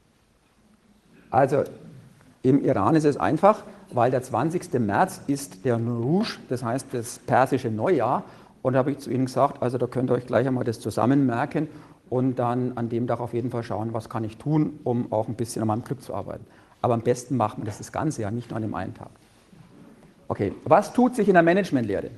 Also im Iran ist es einfach, weil der zwanzigste März ist der Nowruz, das heißt das persische Neujahr. Und da habe ich zu Ihnen gesagt, also da könnt ihr euch gleich einmal das zusammen merken und dann an dem Tag auf jeden Fall schauen, was kann ich tun, um auch ein bisschen an meinem Glück zu arbeiten. Aber am besten macht man das das ganze Jahr, nicht nur an dem einen Tag. Okay, was tut sich in der Managementlehre?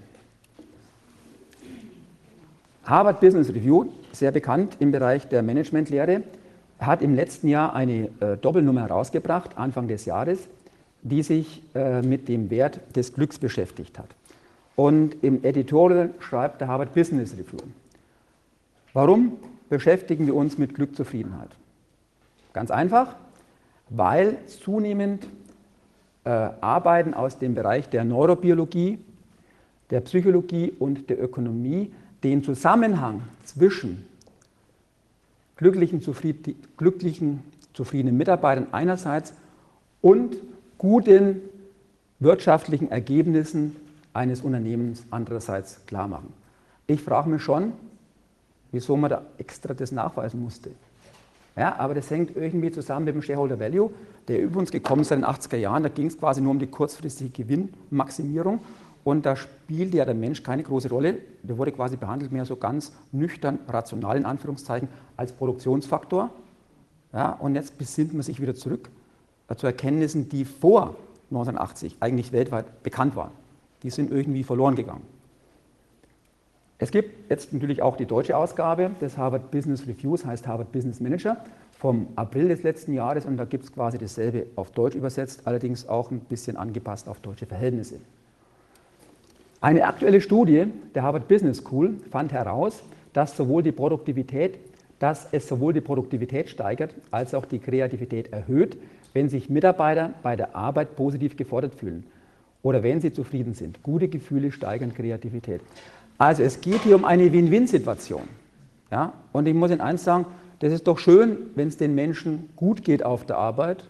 Harvard Business Review, sehr bekannt im Bereich der Managementlehre, hat im letzten Jahr eine äh, Doppelnummer herausgebracht, Anfang des Jahres, die sich äh, mit dem Wert des Glücks beschäftigt hat. Und im Editorial schreibt der Harvard Business Review: Warum beschäftigen wir uns mit Glückzufriedenheit? Ganz einfach, weil zunehmend äh, Arbeiten aus dem Bereich der Neurobiologie, der Psychologie und der Ökonomie den Zusammenhang zwischen glücklichen, zufrieden, glücklichen, zufriedenen Mitarbeitern einerseits und guten wirtschaftlichen Ergebnissen eines Unternehmens andererseits klar machen. Ich frage mich schon, wieso man da extra das nachweisen musste. Ja, aber das hängt irgendwie zusammen mit dem Shareholder Value, der über uns gekommen ist in den achtziger Jahren. Da ging es quasi nur um die kurzfristige Gewinnmaximierung und da spielte ja der Mensch keine große Rolle. Der wurde quasi behandelt mehr so ganz nüchtern, rational in Anführungszeichen, als Produktionsfaktor. Ja, und jetzt besinnt man sich wieder zurück zu Erkenntnissen, die vor neunzehnhundertachtzig eigentlich weltweit bekannt waren. Die sind irgendwie verloren gegangen. Es gibt jetzt natürlich auch die deutsche Ausgabe des Harvard Business Reviews, heißt Harvard Business Manager, vom April des letzten Jahres und da gibt es quasi dasselbe auf Deutsch übersetzt, allerdings auch ein bisschen angepasst auf deutsche Verhältnisse. Eine aktuelle Studie der Harvard Business School fand heraus, dass sowohl die Produktivität dass es sowohl die Produktivität steigert, als auch die Kreativität erhöht, wenn sich Mitarbeiter bei der Arbeit positiv gefordert fühlen oder wenn sie zufrieden sind. Gute Gefühle steigern Kreativität. Also es geht hier um eine Win-Win-Situation. Ja? Und ich muss Ihnen eins sagen, das ist doch schön, wenn es den Menschen gut geht auf der Arbeit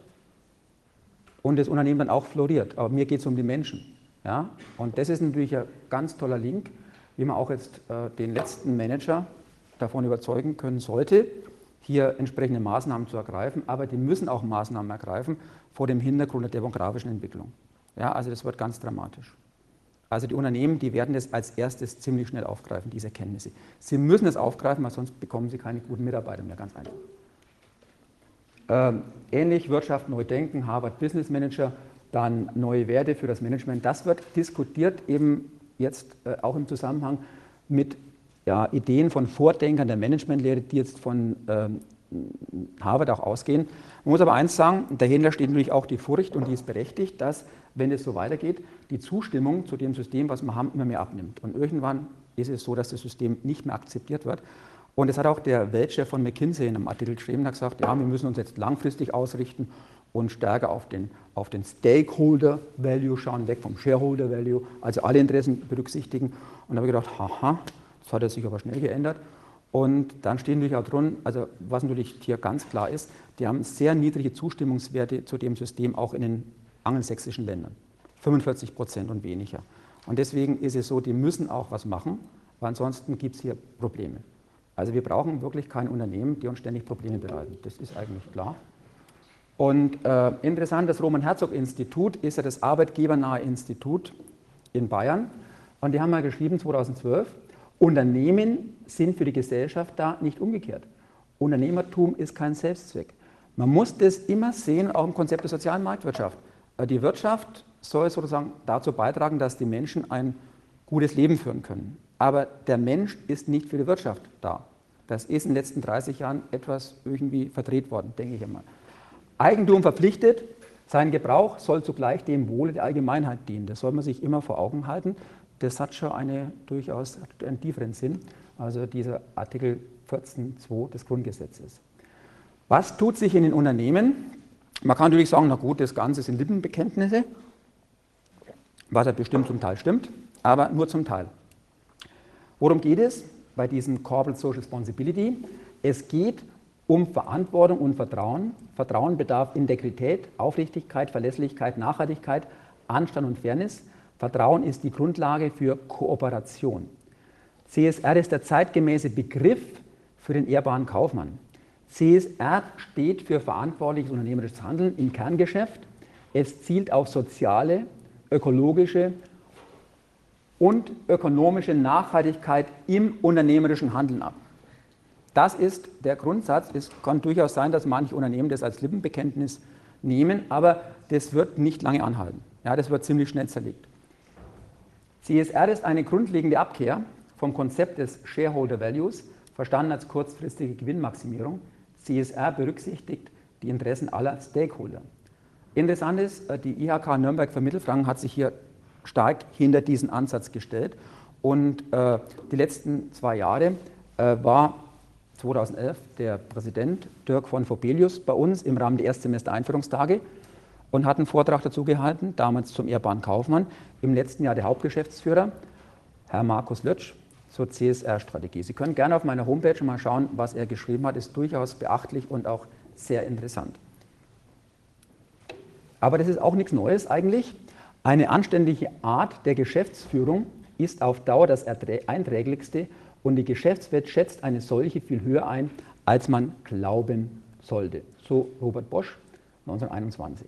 und das Unternehmen dann auch floriert. Aber mir geht es um die Menschen. Ja? Und das ist natürlich ein ganz toller Link, wie man auch jetzt äh, den letzten Manager davon überzeugen können sollte, hier entsprechende Maßnahmen zu ergreifen. Aber die müssen auch Maßnahmen ergreifen vor dem Hintergrund der demografischen Entwicklung. Ja, also das wird ganz dramatisch. Also die Unternehmen, die werden das als erstes ziemlich schnell aufgreifen, diese Erkenntnisse. Sie müssen es aufgreifen, weil sonst bekommen sie keine guten Mitarbeiter mehr, ganz einfach. Ähm, ähnlich Wirtschaft neu denken, Harvard Business Manager, dann neue Werte für das Management. Das wird diskutiert eben jetzt äh, auch im Zusammenhang mit ja, Ideen von Vordenkern der Managementlehre, die jetzt von ähm, Harvard auch ausgehen. Man muss aber eins sagen, dahinter steht natürlich auch die Furcht, und die ist berechtigt, dass, wenn es so weitergeht, die Zustimmung zu dem System, was wir haben, immer mehr abnimmt. Und irgendwann ist es so, dass das System nicht mehr akzeptiert wird. Und das hat auch der Weltchef von McKinsey in einem Artikel geschrieben, hat gesagt, ja, wir müssen uns jetzt langfristig ausrichten und stärker auf den, auf den Stakeholder-Value schauen, weg vom Shareholder-Value, also alle Interessen berücksichtigen. Und da habe ich gedacht, haha, das hat er sich aber schnell geändert. Und dann stehen natürlich auch drin, also was natürlich hier ganz klar ist, die haben sehr niedrige Zustimmungswerte zu dem System, auch in den angelsächsischen Ländern. fünfundvierzig Prozent und weniger. Und deswegen ist es so, die müssen auch was machen, weil ansonsten gibt es hier Probleme. Also wir brauchen wirklich kein Unternehmen, die uns ständig Probleme bereiten. Das ist eigentlich klar. Und äh, interessant, das Roman-Herzog-Institut ist ja das arbeitgebernahe Institut in Bayern. Und die haben mal geschrieben, zweitausendzwölf, Unternehmen sind für die Gesellschaft da, nicht umgekehrt. Unternehmertum ist kein Selbstzweck. Man muss das immer sehen, auch im Konzept der sozialen Marktwirtschaft. Die Wirtschaft soll sozusagen dazu beitragen, dass die Menschen ein gutes Leben führen können. Aber der Mensch ist nicht für die Wirtschaft da. Das ist in den letzten dreißig Jahren etwas irgendwie verdreht worden, denke ich einmal. Eigentum verpflichtet, sein Gebrauch soll zugleich dem Wohle der Allgemeinheit dienen. Das soll man sich immer vor Augen halten. Das hat schon eine, durchaus einen tieferen Sinn, also dieser Artikel vierzehn Absatz zwei des Grundgesetzes. Was tut sich in den Unternehmen? Man kann natürlich sagen, na gut, das Ganze sind Lippenbekenntnisse, was ja bestimmt zum Teil stimmt, aber nur zum Teil. Worum geht es bei diesem Corporate Social Responsibility? Es geht um Verantwortung und Vertrauen. Vertrauen bedarf Integrität, Aufrichtigkeit, Verlässlichkeit, Nachhaltigkeit, Anstand und Fairness. Vertrauen ist die Grundlage für Kooperation. C S R ist der zeitgemäße Begriff für den ehrbaren Kaufmann. C S R steht für verantwortliches unternehmerisches Handeln im Kerngeschäft. Es zielt auf soziale, ökologische und ökonomische Nachhaltigkeit im unternehmerischen Handeln ab. Das ist der Grundsatz. Es kann durchaus sein, dass manche Unternehmen das als Lippenbekenntnis nehmen, aber das wird nicht lange anhalten. Ja, das wird ziemlich schnell zerlegt. C S R ist eine grundlegende Abkehr vom Konzept des Shareholder Values, verstanden als kurzfristige Gewinnmaximierung. C S R berücksichtigt die Interessen aller Stakeholder. Interessant ist, die I H K Nürnberg für Mittelfranken hat sich hier stark hinter diesen Ansatz gestellt. Und äh, die letzten zwei Jahre äh, war zweitausendelf der Präsident Dirk von Vobelius bei uns im Rahmen der Erstsemester-Einführungstage und hat einen Vortrag dazu gehalten, damals zum ehrbaren Kaufmann, im letzten Jahr der Hauptgeschäftsführer, Herr Markus Lötsch, zur C S R-Strategie. Sie können gerne auf meiner Homepage mal schauen, was er geschrieben hat, ist durchaus beachtlich und auch sehr interessant. Aber das ist auch nichts Neues eigentlich. Eine anständige Art der Geschäftsführung ist auf Dauer das einträglichste und die Geschäftswelt schätzt eine solche viel höher ein, als man glauben sollte. So Robert Bosch, neunzehnhunderteinundzwanzig.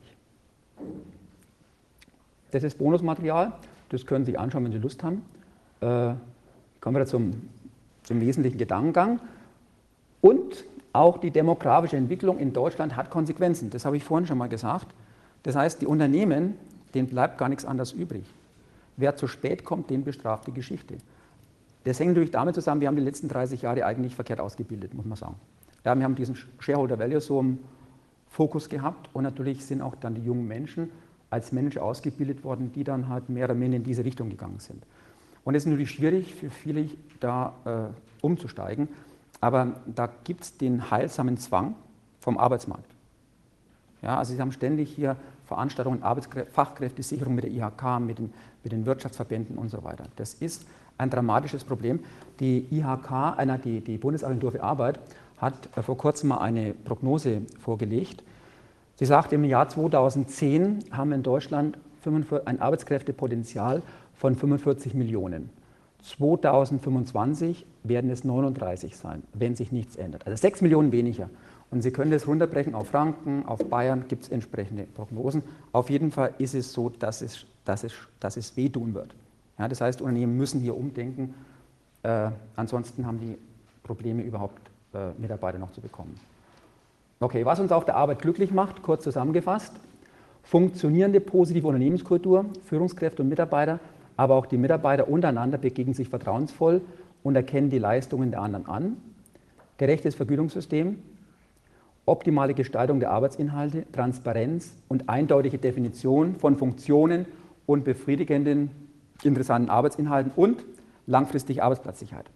Das ist Bonusmaterial, das können Sie sich anschauen, wenn Sie Lust haben. Äh, kommen wir zum, zum wesentlichen Gedankengang. Und auch die demografische Entwicklung in Deutschland hat Konsequenzen. Das habe ich vorhin schon mal gesagt. Das heißt, die Unternehmen, denen bleibt gar nichts anderes übrig. Wer zu spät kommt, den bestraft die Geschichte. Das hängt natürlich damit zusammen, wir haben die letzten dreißig Jahre eigentlich verkehrt ausgebildet, muss man sagen. Ja, wir haben diesen Shareholder Value so im Fokus gehabt und natürlich sind auch dann die jungen Menschen als Manager ausgebildet worden, die dann halt mehr oder minder in diese Richtung gegangen sind. Und es ist natürlich schwierig für viele, da äh, umzusteigen. aber da gibt es den heilsamen Zwang vom Arbeitsmarkt. Ja, also Sie haben ständig hier Veranstaltungen, Arbeitskrä- Fachkräftesicherung mit der I H K, mit den, mit den Wirtschaftsverbänden und so weiter. Das ist ein dramatisches Problem. Die I H K, einer, die, die Bundesagentur für Arbeit, hat vor kurzem mal eine Prognose vorgelegt. Sie sagt, im Jahr zweitausendzehn haben wir in Deutschland ein Arbeitskräftepotenzial von fünfundvierzig Millionen. zweitausendfünfundzwanzig werden es neununddreißig sein, wenn sich nichts ändert. Also sechs Millionen weniger. Und Sie können das runterbrechen auf Franken, auf Bayern, gibt es entsprechende Prognosen. Auf jeden Fall ist es so, dass es, dass es, dass es wehtun wird. Ja, das heißt, Unternehmen müssen hier umdenken, äh, ansonsten haben die Probleme überhaupt äh, Mitarbeiter noch zu bekommen. Okay, was uns auf der Arbeit glücklich macht, kurz zusammengefasst: funktionierende positive Unternehmenskultur, Führungskräfte und Mitarbeiter, aber auch die Mitarbeiter untereinander begegnen sich vertrauensvoll und erkennen die Leistungen der anderen an. Gerechtes Vergütungssystem, optimale Gestaltung der Arbeitsinhalte, Transparenz und eindeutige Definition von Funktionen und befriedigenden, interessanten Arbeitsinhalten und langfristige Arbeitsplatzsicherheit.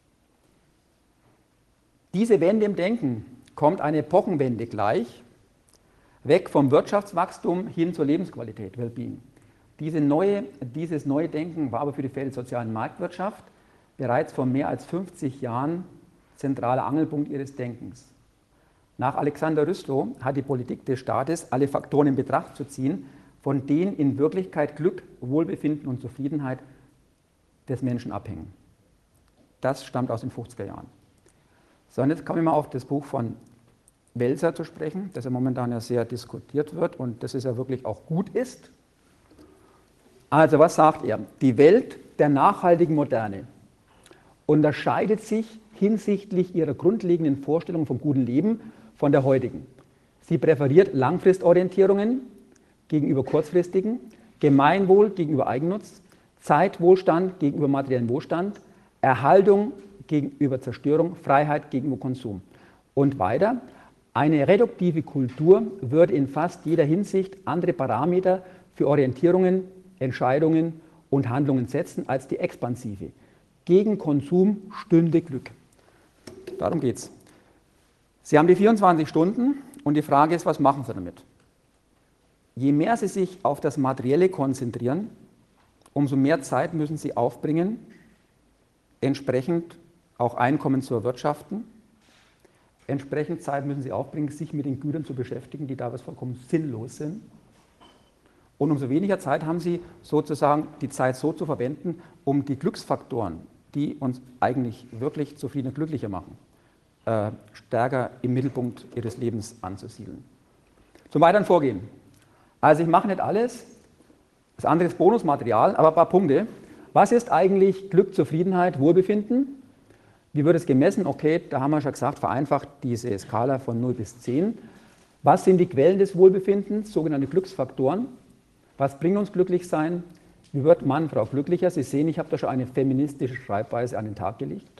Diese Wende im Denken kommt eine Epochenwende gleich, weg vom Wirtschaftswachstum hin zur Lebensqualität, Wellbeing. Diese neue, dieses neue Denken war aber für die Feld der sozialen Marktwirtschaft bereits vor mehr als fünfzig Jahren zentraler Angelpunkt ihres Denkens. Nach Alexander Rüslow hat die Politik des Staates alle Faktoren in Betracht zu ziehen, von denen in Wirklichkeit Glück, Wohlbefinden und Zufriedenheit des Menschen abhängen. Das stammt aus den fünfziger Jahren. So, und jetzt komme ich mal auf das Buch von Welser zu sprechen, das ja momentan ja sehr diskutiert wird und das es ja wirklich auch gut ist. Also was sagt er? Die Welt der nachhaltigen Moderne unterscheidet sich hinsichtlich ihrer grundlegenden Vorstellungen vom guten Leben von der heutigen. Sie präferiert Langfristorientierungen gegenüber kurzfristigen, Gemeinwohl gegenüber Eigennutz, Zeitwohlstand gegenüber materiellem Wohlstand, Erhaltung gegenüber Zerstörung, Freiheit gegenüber Konsum. Und weiter, eine reduktive Kultur würde in fast jeder Hinsicht andere Parameter für Orientierungen, Entscheidungen und Handlungen setzen als die expansive. Gegen Konsum stünde Glück. Darum geht es. Sie haben die vierundzwanzig Stunden und die Frage ist, was machen Sie damit? Je mehr Sie sich auf das Materielle konzentrieren, umso mehr Zeit müssen Sie aufbringen, entsprechend auch Einkommen zu erwirtschaften. Entsprechend Zeit müssen Sie aufbringen, sich mit den Gütern zu beschäftigen, die teilweise vollkommen sinnlos sind. Und umso weniger Zeit haben Sie sozusagen die Zeit so zu verwenden, um die Glücksfaktoren, die uns eigentlich wirklich zufrieden und glücklicher machen, äh, stärker im Mittelpunkt Ihres Lebens anzusiedeln. Zum weiteren Vorgehen. Also ich mache nicht alles, das andere ist Bonusmaterial, aber ein paar Punkte. Was ist eigentlich Glück, Zufriedenheit, Wohlbefinden? Wie wird es gemessen? Okay, da haben wir schon gesagt, vereinfacht diese Skala von null bis zehn. Was sind die Quellen des Wohlbefindens, sogenannte Glücksfaktoren? Was bringt uns glücklich sein? Wie wird Mann, Frau glücklicher? Sie sehen, ich habe da schon eine feministische Schreibweise an den Tag gelegt.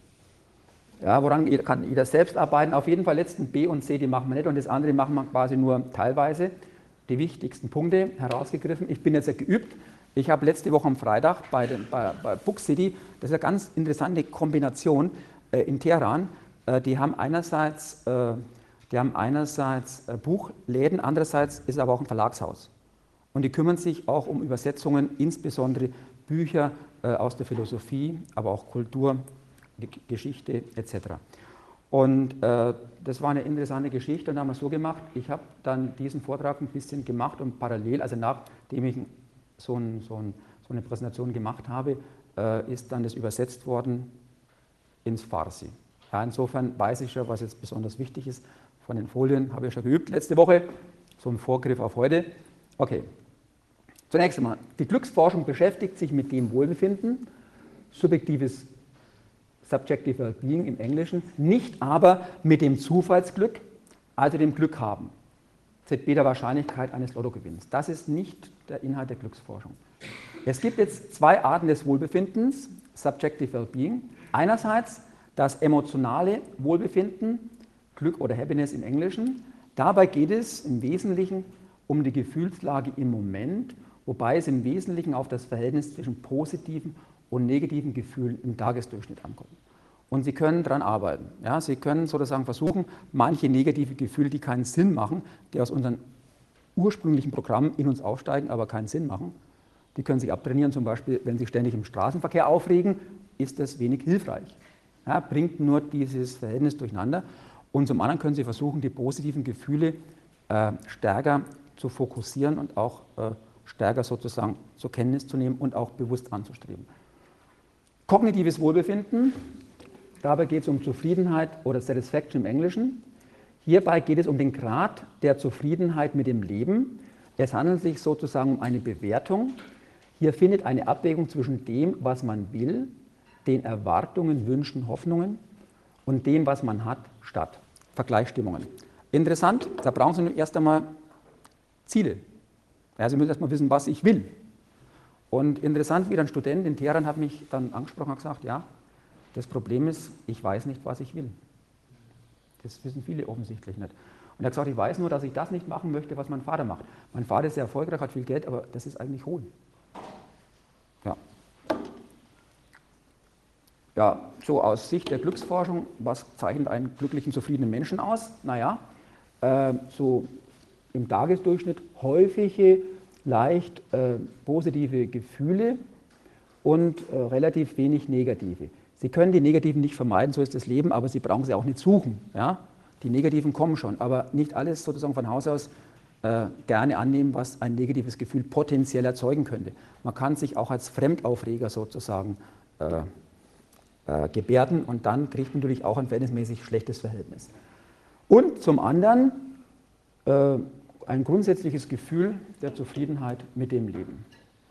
Ja, woran kann jeder selbst arbeiten? Auf jeden Fall letzten B und C, die machen wir nicht und das andere machen wir quasi nur teilweise. Die wichtigsten Punkte herausgegriffen. Ich bin jetzt ja geübt. Ich habe letzte Woche am Freitag bei, den, bei, bei Book City, das ist eine ganz interessante Kombination äh, in Teheran. Äh, die haben einerseits, äh, die haben einerseits äh, Buchläden, andererseits ist aber auch ein Verlagshaus. Und die kümmern sich auch um Übersetzungen, insbesondere Bücher äh, aus der Philosophie, aber auch Kultur, Geschichte et cetera. Und äh, das war eine interessante Geschichte und da haben wir es so gemacht, ich habe dann diesen Vortrag ein bisschen gemacht und parallel, also nachdem ich so, ein, so, ein, so eine Präsentation gemacht habe, äh, ist dann das übersetzt worden ins Farsi. Ja, insofern weiß ich schon, was jetzt besonders wichtig ist. Von den Folien habe ich schon geübt letzte Woche, so ein Vorgriff auf heute. Okay, zunächst einmal, die Glücksforschung beschäftigt sich mit dem Wohlbefinden, subjektives Subjective Wellbeing im Englischen, nicht aber mit dem Zufallsglück, also dem Glück haben. Z B der Wahrscheinlichkeit eines Lottogewinns. Das ist nicht der Inhalt der Glücksforschung. Es gibt jetzt zwei Arten des Wohlbefindens, Subjective Wellbeing. Einerseits das emotionale Wohlbefinden, Glück oder Happiness im Englischen. Dabei geht es im Wesentlichen um die Gefühlslage im Moment, wobei es im Wesentlichen auf das Verhältnis zwischen positiven und negativen Gefühlen im Tagesdurchschnitt ankommt. Und Sie können daran arbeiten. Ja? Sie können sozusagen versuchen, manche negative Gefühle, die keinen Sinn machen, die aus unseren ursprünglichen Programmen in uns aufsteigen, aber keinen Sinn machen, die können sich abtrainieren. Zum Beispiel, wenn Sie ständig im Straßenverkehr aufregen, ist das wenig hilfreich. Ja? Bringt nur dieses Verhältnis durcheinander. Und zum anderen können Sie versuchen, die positiven Gefühle äh, stärker zu fokussieren und auch äh, stärker sozusagen zur Kenntnis zu nehmen und auch bewusst anzustreben. Kognitives Wohlbefinden, dabei geht es um Zufriedenheit oder Satisfaction im Englischen. Hierbei geht es um den Grad der Zufriedenheit mit dem Leben. Es handelt sich sozusagen um eine Bewertung. Hier findet eine Abwägung zwischen dem, was man will, den Erwartungen, Wünschen, Hoffnungen und dem, was man hat, statt. Vergleichsstimmungen. Interessant, da brauchen Sie erst einmal Ziele. Ja, Sie müssen erst mal wissen, was ich will. Und interessant, wieder ein Student in Teheran hat mich dann angesprochen und gesagt, ja, das Problem ist, ich weiß nicht, was ich will. Das wissen viele offensichtlich nicht. Und er hat gesagt, ich weiß nur, dass ich das nicht machen möchte, was mein Vater macht. Mein Vater ist sehr erfolgreich, hat viel Geld, aber das ist eigentlich hohl. Ja. Ja, so aus Sicht der Glücksforschung, was zeichnet einen glücklichen, zufriedenen Menschen aus? Naja, äh, so im Tagesdurchschnitt häufige, leicht äh, positive Gefühle und äh, relativ wenig negative. Sie können die negativen nicht vermeiden, so ist das Leben, aber Sie brauchen sie auch nicht suchen. Ja? Die negativen kommen schon, aber nicht alles sozusagen von Haus aus äh, gerne annehmen, was ein negatives Gefühl potenziell erzeugen könnte. Man kann sich auch als Fremdaufreger sozusagen äh, äh, gebärden und dann kriegt man natürlich auch ein verhältnismäßig schlechtes Verhältnis. Und zum anderen äh, ein grundsätzliches Gefühl der Zufriedenheit mit dem Leben.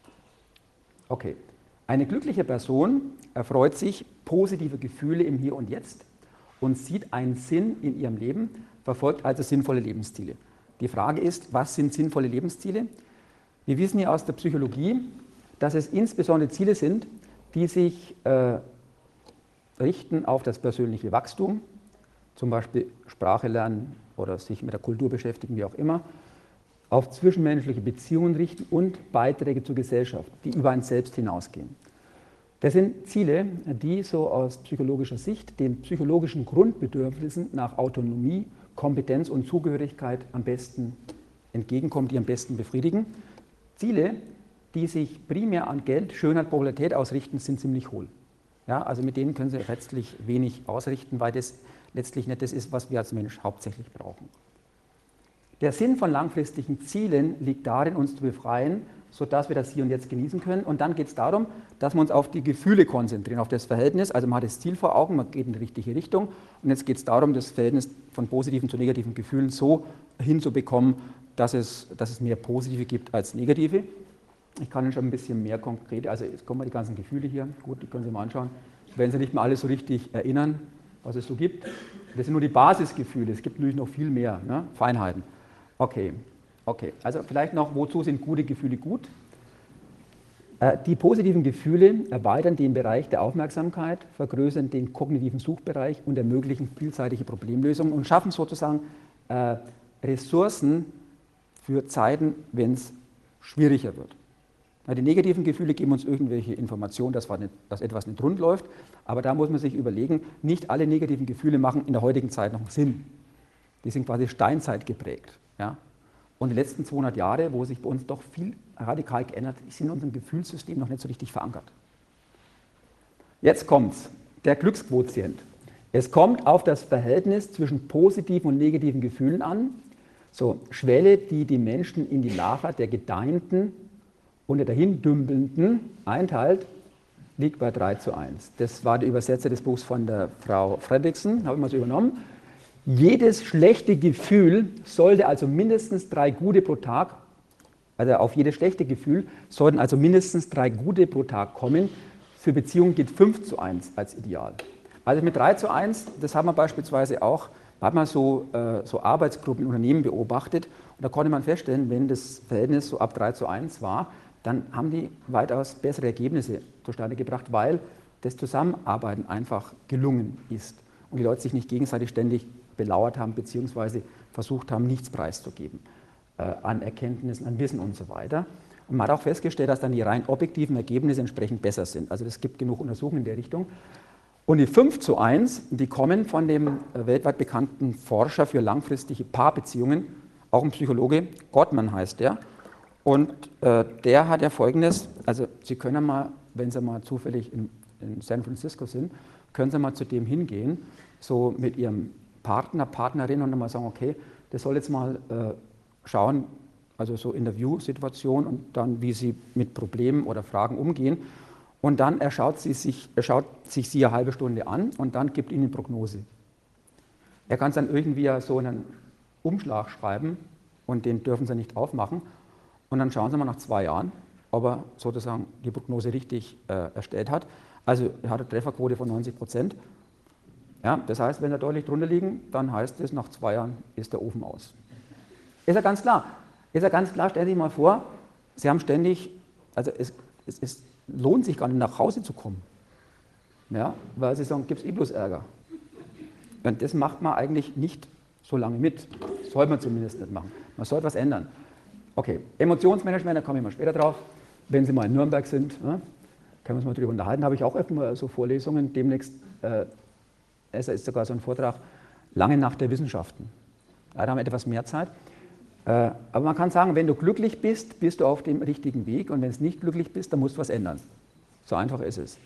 Okay. Eine glückliche Person erfreut sich positiver Gefühle im Hier und Jetzt und sieht einen Sinn in ihrem Leben, verfolgt also sinnvolle Lebensziele. Die Frage ist, was sind sinnvolle Lebensziele? Wir wissen ja aus der Psychologie, dass es insbesondere Ziele sind, die sich äh, richten auf das persönliche Wachstum, zum Beispiel Sprache lernen oder sich mit der Kultur beschäftigen, wie auch immer, auf zwischenmenschliche Beziehungen richten und Beiträge zur Gesellschaft, die über ein Selbst hinausgehen. Das sind Ziele, die so aus psychologischer Sicht den psychologischen Grundbedürfnissen nach Autonomie, Kompetenz und Zugehörigkeit am besten entgegenkommen, die am besten befriedigen. Ziele, die sich primär an Geld, Schönheit, Popularität ausrichten, sind ziemlich hohl. Ja, also mit denen können Sie letztlich wenig ausrichten, weil das letztlich nicht das ist, was wir als Mensch hauptsächlich brauchen. Der Sinn von langfristigen Zielen liegt darin, uns zu befreien, sodass wir das Hier und Jetzt genießen können. Und dann geht es darum, dass wir uns auf die Gefühle konzentrieren, auf das Verhältnis. Also man hat das Ziel vor Augen, man geht in die richtige Richtung. Und jetzt geht es darum, das Verhältnis von positiven zu negativen Gefühlen so hinzubekommen, dass es, dass es mehr positive gibt als negative. Ich kann Ihnen schon ein bisschen mehr konkret, also jetzt kommen mal die ganzen Gefühle hier, gut, die können Sie mal anschauen. Wenn Sie nicht mal alles so richtig erinnern, was es so gibt. Das sind nur die Basisgefühle, es gibt natürlich noch viel mehr, ne? Feinheiten. Okay, okay, also vielleicht noch, wozu sind gute Gefühle gut? Äh, die positiven Gefühle erweitern den Bereich der Aufmerksamkeit, vergrößern den kognitiven Suchbereich und ermöglichen vielseitige Problemlösungen und schaffen sozusagen äh, Ressourcen für Zeiten, wenn es schwieriger wird. Die negativen Gefühle geben uns irgendwelche Informationen, dass, nicht, dass etwas nicht rund läuft, aber da muss man sich überlegen, nicht alle negativen Gefühle machen in der heutigen Zeit noch Sinn. Die sind quasi Steinzeit geprägt. Ja? Und die letzten zweihundert Jahre, wo sich bei uns doch viel radikal geändert ist, sind in unserem Gefühlssystem noch nicht so richtig verankert. Jetzt kommt's, der Glücksquotient. Es kommt auf das Verhältnis zwischen positiven und negativen Gefühlen an. So, Schwelle, die die Menschen in die Lager der Gedeihenden und der Dahindümpelnden einteilt, liegt bei drei zu eins. Das war der Übersetzer des Buchs von der Frau Fredriksen, habe ich mal so übernommen. Jedes schlechte Gefühl sollte also mindestens drei gute pro Tag, also auf jedes schlechte Gefühl sollten also mindestens drei gute pro Tag kommen. Für Beziehungen geht fünf zu eins als Ideal. Also mit drei zu eins, das haben wir beispielsweise auch, hat man so, äh, so Arbeitsgruppen in Unternehmen beobachtet und da konnte man feststellen, wenn das Verhältnis so ab drei zu eins war, dann haben die weitaus bessere Ergebnisse zustande gebracht, weil das Zusammenarbeiten einfach gelungen ist und die Leute sich nicht gegenseitig ständig belauert haben bzw. versucht haben, nichts preiszugeben äh, an Erkenntnissen, an Wissen und so weiter. Und man hat auch festgestellt, dass dann die rein objektiven Ergebnisse entsprechend besser sind. Also es gibt genug Untersuchungen in der Richtung. Und die fünf zu eins, die kommen von dem äh, weltweit bekannten Forscher für langfristige Paarbeziehungen, auch ein Psychologe, Gottman heißt der. Und äh, der hat ja Folgendes, also Sie können mal, wenn Sie mal zufällig in, in San Francisco sind, können Sie mal zu dem hingehen, so mit Ihrem Partner, Partnerin und dann mal sagen, okay, der soll jetzt mal äh, schauen, also so Interviewsituation und dann, wie Sie mit Problemen oder Fragen umgehen. Und dann er schaut, sie sich, er schaut sich sie eine halbe Stunde an und dann gibt Ihnen eine Prognose. Er kann es dann irgendwie so einen Umschlag schreiben und den dürfen Sie nicht aufmachen. Und dann schauen Sie mal nach zwei Jahren, ob er sozusagen die Prognose richtig äh, erstellt hat. Also er hat eine Trefferquote von neunzig Prozent. Ja, das heißt, wenn er deutlich drunter liegen, dann heißt es, nach zwei Jahren ist der Ofen aus. Ist ja ganz klar. Ist ja ganz klar, stellen Sie sich mal vor, Sie haben ständig, also es, es ist lohnt sich gar nicht, nach Hause zu kommen. Ja, weil sie sagen, gibt es eh bloß Ärger. Und das macht man eigentlich nicht so lange mit. Das sollte man zumindest nicht machen. Man sollte was ändern. Okay, Emotionsmanagement, da komme ich mal später drauf. Wenn Sie mal in Nürnberg sind, ja, können wir uns mal darüber unterhalten. Da habe ich auch öfter mal so Vorlesungen. Demnächst äh, es ist sogar so ein Vortrag, lange nach der Wissenschaften. Ja, da haben wir etwas mehr Zeit. Aber man kann sagen, wenn du glücklich bist, bist du auf dem richtigen Weg und wenn du nicht glücklich bist, dann musst du was ändern. So einfach ist es.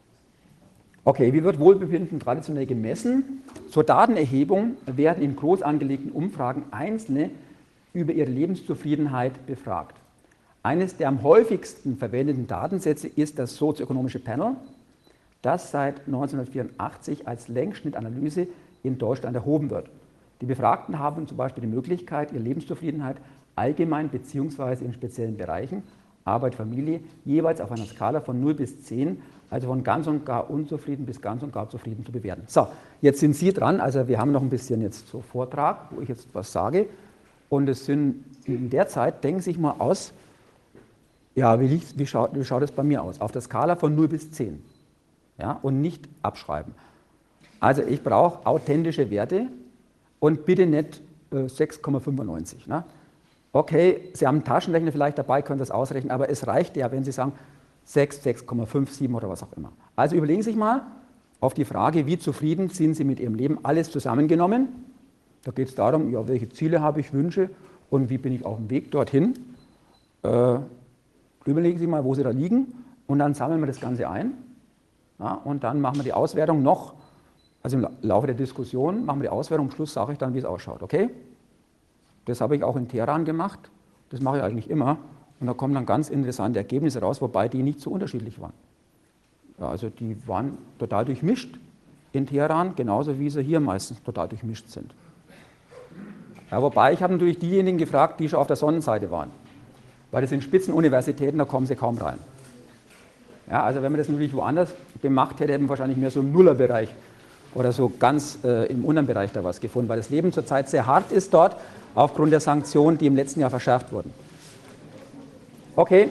Okay, wie wird Wohlbefinden traditionell gemessen? Zur Datenerhebung werden in groß angelegten Umfragen Einzelne über ihre Lebenszufriedenheit befragt. Eines der am häufigsten verwendeten Datensätze ist das sozioökonomische Panel, das seit neunzehnhundertvierundachtzig als Längsschnittanalyse in Deutschland erhoben wird. Die Befragten haben zum Beispiel die Möglichkeit, ihre Lebenszufriedenheit allgemein bzw. in speziellen Bereichen, Arbeit, Familie, jeweils auf einer Skala von null bis zehn, also von ganz und gar unzufrieden bis ganz und gar zufrieden zu bewerten. So, jetzt sind Sie dran, also wir haben noch ein bisschen jetzt so Vortrag, wo ich jetzt was sage. Und es sind in der Zeit, denken Sie sich mal aus, ja, wie, wie, schaut, wie schaut es bei mir aus? Auf der Skala von null bis zehn. Ja, und nicht abschreiben. Also ich brauche authentische Werte. Und bitte nicht äh, sechs Komma fünfundneunzig. Ne? Okay, Sie haben einen Taschenrechner vielleicht dabei, können das ausrechnen, aber es reicht ja, wenn Sie sagen sechs, sechs Komma fünf, sieben oder was auch immer. Also überlegen Sie sich mal auf die Frage, wie zufrieden sind Sie mit Ihrem Leben, alles zusammengenommen. Da geht es darum, ja, welche Ziele habe ich, Wünsche und wie bin ich auf dem Weg dorthin. Äh, überlegen Sie mal, wo Sie da liegen und dann sammeln wir das Ganze ein. Ja, und dann machen wir die Auswertung noch. Also im Laufe der Diskussion machen wir die Auswertung, am Schluss sage ich dann, wie es ausschaut, okay? Das habe ich auch in Teheran gemacht, das mache ich eigentlich immer und da kommen dann ganz interessante Ergebnisse raus, wobei die nicht so unterschiedlich waren. Ja, also die waren total durchmischt in Teheran, genauso wie sie hier meistens total durchmischt sind. Ja, wobei ich habe natürlich diejenigen gefragt, die schon auf der Sonnenseite waren, weil das sind Spitzenuniversitäten, da kommen sie kaum rein. Ja, also wenn man das natürlich woanders gemacht hätte, hätten wir wahrscheinlich mehr so im Nullerbereich oder so ganz äh, im unteren Bereich da was gefunden, weil das Leben zurzeit sehr hart ist dort, aufgrund der Sanktionen, die im letzten Jahr verschärft wurden. Okay.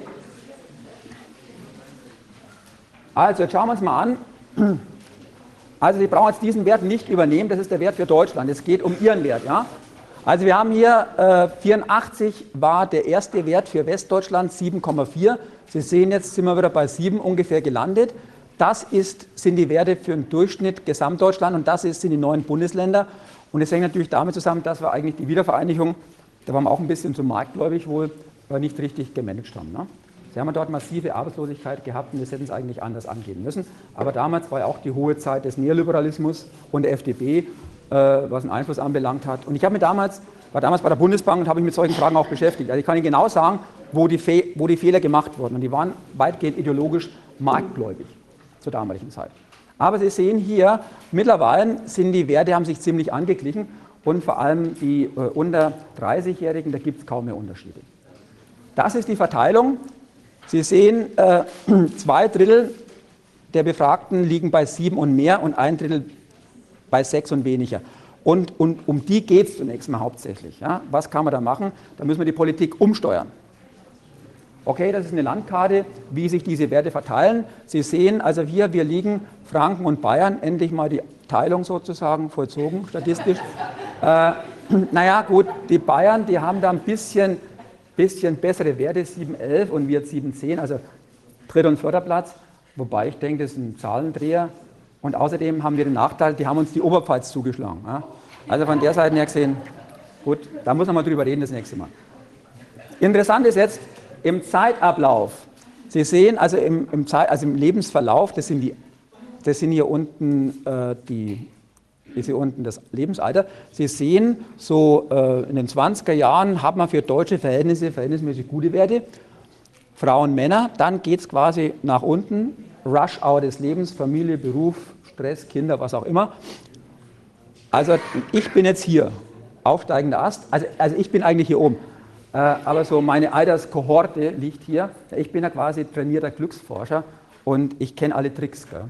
Also, jetzt schauen wir uns mal an. Also, Sie brauchen jetzt diesen Wert nicht übernehmen, das ist der Wert für Deutschland. Es geht um Ihren Wert. Ja? Also, wir haben hier äh, vierundachtzig war der erste Wert für Westdeutschland, sieben Komma vier. Sie sehen, jetzt sind wir wieder bei sieben ungefähr gelandet. Das ist, sind die Werte für den Durchschnitt Gesamtdeutschland und das ist, sind die neuen Bundesländer. Und es hängt natürlich damit zusammen, dass wir eigentlich die Wiedervereinigung, da waren wir auch ein bisschen zu marktgläubig wohl, nicht richtig gemanagt haben. Ne? Sie haben dort massive Arbeitslosigkeit gehabt und das hätten sie eigentlich anders angehen müssen. Aber damals war ja auch die hohe Zeit des Neoliberalismus und der F D P, äh, was den Einfluss anbelangt hat. Und ich habe mir damals, war damals bei der Bundesbank und habe mich mit solchen Fragen auch beschäftigt. Also ich kann Ihnen genau sagen, wo die, Fe wo die Fehler gemacht wurden. Und die waren weitgehend ideologisch marktgläubig zur damaligen Zeit. Aber Sie sehen hier, mittlerweile sind die Werte, haben sich ziemlich angeglichen und vor allem die äh, unter dreißigjährigen, da gibt es kaum mehr Unterschiede. Das ist die Verteilung. Sie sehen, äh, zwei Drittel der Befragten liegen bei sieben und mehr und ein Drittel bei sechs und weniger. Und, und um die geht es zunächst mal hauptsächlich. Ja? Was kann man da machen? Da müssen wir die Politik umsteuern. Okay, das ist eine Landkarte, wie sich diese Werte verteilen. Sie sehen also hier, wir liegen Franken und Bayern, endlich mal die Teilung sozusagen vollzogen, statistisch. äh, naja, gut, die Bayern, die haben da ein bisschen, bisschen bessere Werte, sieben Komma elf und wir sieben Komma zehn, also Dritt- und Vierter Platz. Wobei ich denke, das ist ein Zahlendreher. Und außerdem haben wir den Nachteil, die haben uns die Oberpfalz zugeschlagen. Ja? Also von der Seite her gesehen, gut, da muss man mal drüber reden das nächste Mal. Interessant ist jetzt im Zeitablauf. Sie sehen also im, im, Zeit, also im Lebensverlauf, das sind, die, das sind hier unten äh, die, ist hier unten das Lebensalter. Sie sehen, so äh, in den zwanziger Jahren hat man für deutsche Verhältnisse verhältnismäßig gute Werte. Frauen, Männer, dann geht es quasi nach unten, Rush-Hour des Lebens, Familie, Beruf, Stress, Kinder, was auch immer. Also ich bin jetzt hier, aufsteigender Ast, also, also ich bin eigentlich hier oben, äh, aber so meine Alterskohorte liegt hier. Ich bin ja quasi trainierter Glücksforscher und ich kenne alle Tricks. Gell?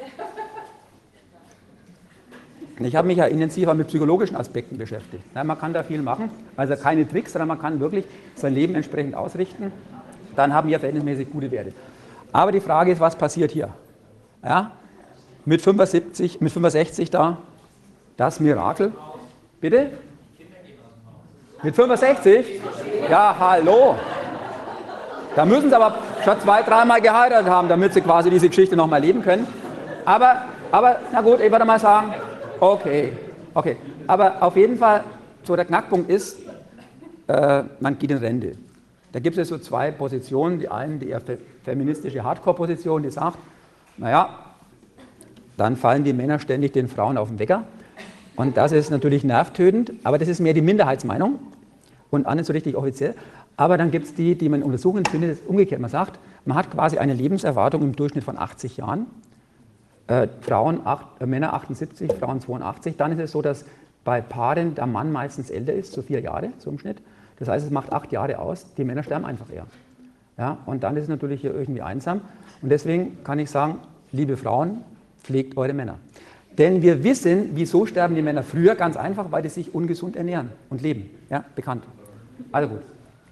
Ich habe mich ja intensiver mit psychologischen Aspekten beschäftigt. Ja, man kann da viel machen, also keine Tricks, sondern man kann wirklich sein Leben entsprechend ausrichten. Dann haben wir verhältnismäßig gute Werte. Aber die Frage ist, was passiert hier? Ja? Mit fünfundsiebzig, mit fünfundsechzig da, das Mirakel. Bitte? Mit fünfundsechzig? Ja, hallo. Da müssen sie aber schon zwei, dreimal geheiratet haben, damit sie quasi diese Geschichte nochmal leben können. Aber, aber, na gut, ich würde mal sagen, okay, okay. Aber auf jeden Fall, so der Knackpunkt ist, äh, man geht in Rente. Da gibt es so zwei Positionen. Die eine, die eher feministische Hardcore-Position, die sagt, naja, dann fallen die Männer ständig den Frauen auf den Wecker. Und das ist natürlich nervtötend, aber das ist mehr die Minderheitsmeinung und auch nicht so richtig offiziell. Aber dann gibt es die, die man in Untersuchungen findet, ist umgekehrt. Man sagt, man hat quasi eine Lebenserwartung im Durchschnitt von achtzig Jahren. Äh, Frauen, acht, äh, Männer achtundsiebzig, Frauen zweiundachtzig. Dann ist es so, dass bei Paaren der Mann meistens älter ist, so vier Jahre so im Schnitt. Das heißt, es macht acht Jahre aus, die Männer sterben einfach eher. Ja, und dann ist es natürlich hier irgendwie einsam. Und deswegen kann ich sagen, liebe Frauen, pflegt eure Männer. Denn wir wissen, wieso sterben die Männer früher, ganz einfach, weil die sich ungesund ernähren und leben. Ja, bekannt. Also gut.